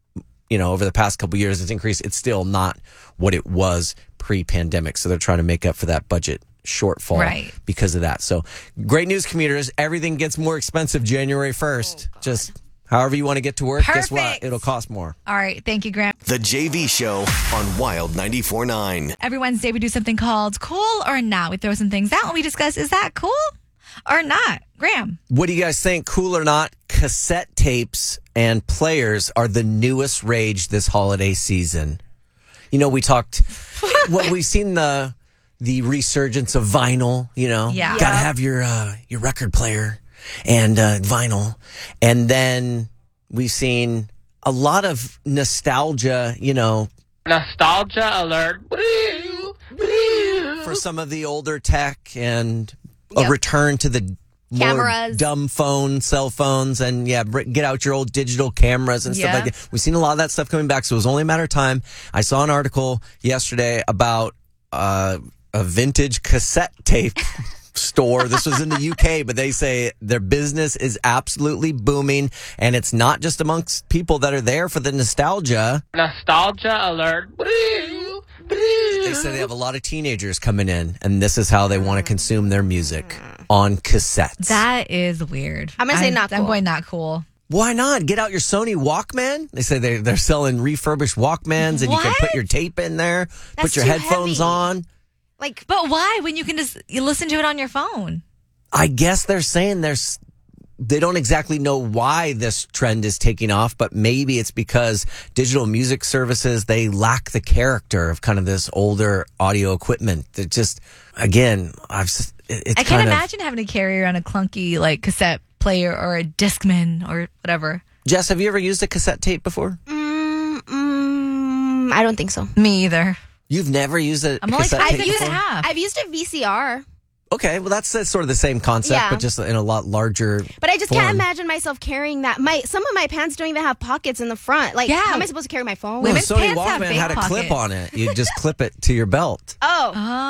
you know, over the past couple of years, it's increased. It's still not what it was pre-pandemic. So they're trying to make up for that budget shortfall Right. because of that. So great news, commuters. Everything gets more expensive January first. Oh, Just however you want to get to work, guess what? Perfect. It'll cost more. All right. Thank you, Graham. The J V Show on Wild ninety-four point nine. Every Wednesday, we do something called Cool or Not. We throw some things out and we discuss, is that cool or not? Graham. What do you guys think? Cool or not? Cassette tapes and players are the newest rage this holiday season. You know, we talked, well, we've seen the the resurgence of vinyl, you know. Yeah. Gotta Yeah. have your uh, your record player and uh, vinyl. And then we've seen a lot of nostalgia, you know. Nostalgia alert. For some of the older tech and a Yep. return to the more Cameras. dumb phone, cell phones, and yeah, br- get out your old digital cameras and stuff Yeah. like that. We've seen a lot of that stuff coming back, so it was only a matter of time. I saw an article yesterday about uh, a vintage cassette tape store. This was in the U K, but they say their business is absolutely booming, and it's not just amongst people that are there for the nostalgia. Nostalgia alert. They say they have a lot of teenagers coming in, and this is how they want to consume their music on cassettes. That is weird. I'm gonna say I'm- not I'm cool. going not cool. Why not? Get out your Sony Walkman. They say they, they're selling refurbished Walkmans, and you can What? put your tape in there, That's put your too headphones heavy. on. Like, But why when you can just you listen to it on your phone? I guess they're saying there's they don't exactly know why this trend is taking off, but maybe it's because digital music services, they lack the character of kind of this older audio equipment. That just, again, I've s- it- it's I can't kind of, imagine having to carry around a clunky like cassette player or a Discman or whatever. Jess, have you ever used a cassette tape before? mm, mm, I don't think so. Me either. You've never used a I'm only cassette five tape and a before? half. I've used a V C R, Okay, well that's, that's sort of the same concept, Yeah. but just in a lot larger. but I just form. can't imagine myself carrying that. My some of my pants don't even have pockets in the front. Like, Yeah. how am I supposed to carry my phone? Well, Women's Sony pants have Walkman big had a clip pockets. on it. You just clip it to your belt. Oh,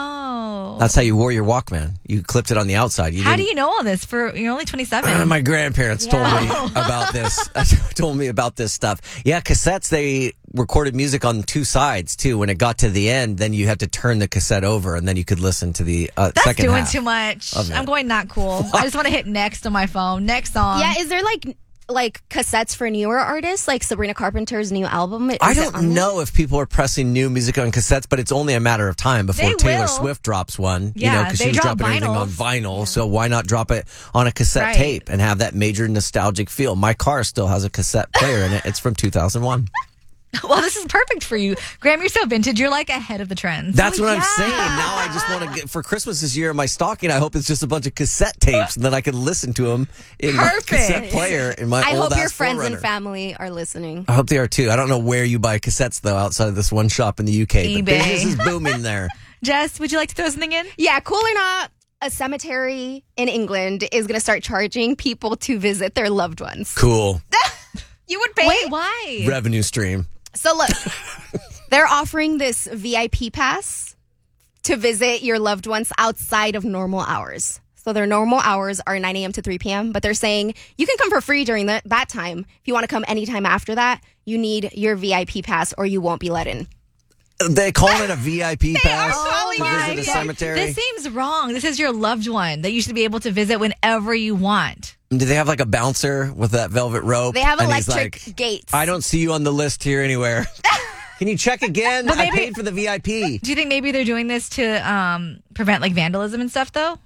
Oh. That's how you wore your Walkman. You clipped it on the outside. You How do didn't- you know all this? For you're only twenty-seven. Uh, my grandparents told me Yeah. about this. told me about this stuff. Yeah, cassettes, they recorded music on two sides too. When it got to the end, then you had to turn the cassette over, and then you could listen to the uh, That's second doing half too much. of it. I'm going not cool. I just want to hit next on my phone. Next song. yeah. Is there like like cassettes for newer artists, like Sabrina Carpenter's new album? Is I it don't on there? know if people are pressing new music on cassettes, but it's only a matter of time before They Taylor will. Swift drops one. you Yeah, know, because they she was drop dropping everything on vinyls. vinyl. So why not drop it on a cassette Right. tape and have that major nostalgic feel? My car still has a cassette player in it. It's from two thousand one. Well, this is perfect for you, Graham. You're so vintage. You're like ahead of the trends. That's Oh, what yeah. I'm saying. Now I just want to get for Christmas this year in my stocking. I hope it's just a bunch of cassette tapes, and then I can listen to them in my Perfect. cassette player in my I old hope your ass friends four runner. and family are listening. I hope they are too. I don't know where you buy cassettes though, outside of this one shop in the U K. But eBay. business is booming there. Jess, would you like to throw something in? Yeah, cool or not, a cemetery in England is going to start charging people to visit their loved ones. Cool You would pay? Wait, why? revenue stream. So look, they're offering this V I P pass to visit your loved ones outside of normal hours. So their normal hours are nine a.m. to three p.m., but they're saying you can come for free during that, that time. If you want to come anytime after that, you need your V I P pass or you won't be let in. They call it a V I P pass calling to it a visit a V I P. cemetery. This seems wrong. This is your loved one that you should be able to visit whenever you want. Do they have like a bouncer with that velvet rope? They have And he's electric like, gates. I don't see you on the list here anywhere. Can you check again? But I maybe- paid for the V I P. Do you think maybe they're doing this to um, prevent like vandalism and stuff, though?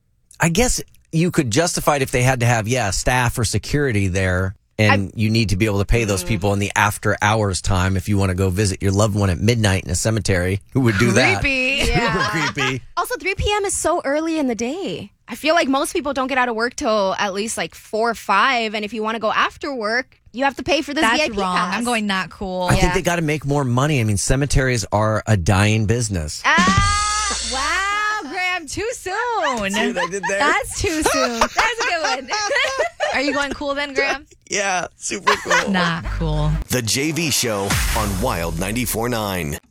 I guess you could justify it if they had to have, yeah, staff or security there. And you need to be able to pay those people in the after hours time if you want to go visit your loved one at midnight in a cemetery. Who would do that? Creepy. Super creepy. Also, three p.m. is so early in the day. I feel like most people don't get out of work till at least like four or five. And if you want to go after work, you have to pay for this That's V I P wrong. pass. I'm going not cool. I think they got to make more money. I mean, cemeteries are a dying business. Ah, Wow, Graham, too soon. See what I did there? That's too soon. That's a good one. Are you going cool then, Graham? Yeah, super cool. Not cool. The J V Show on Wild ninety-four point nine.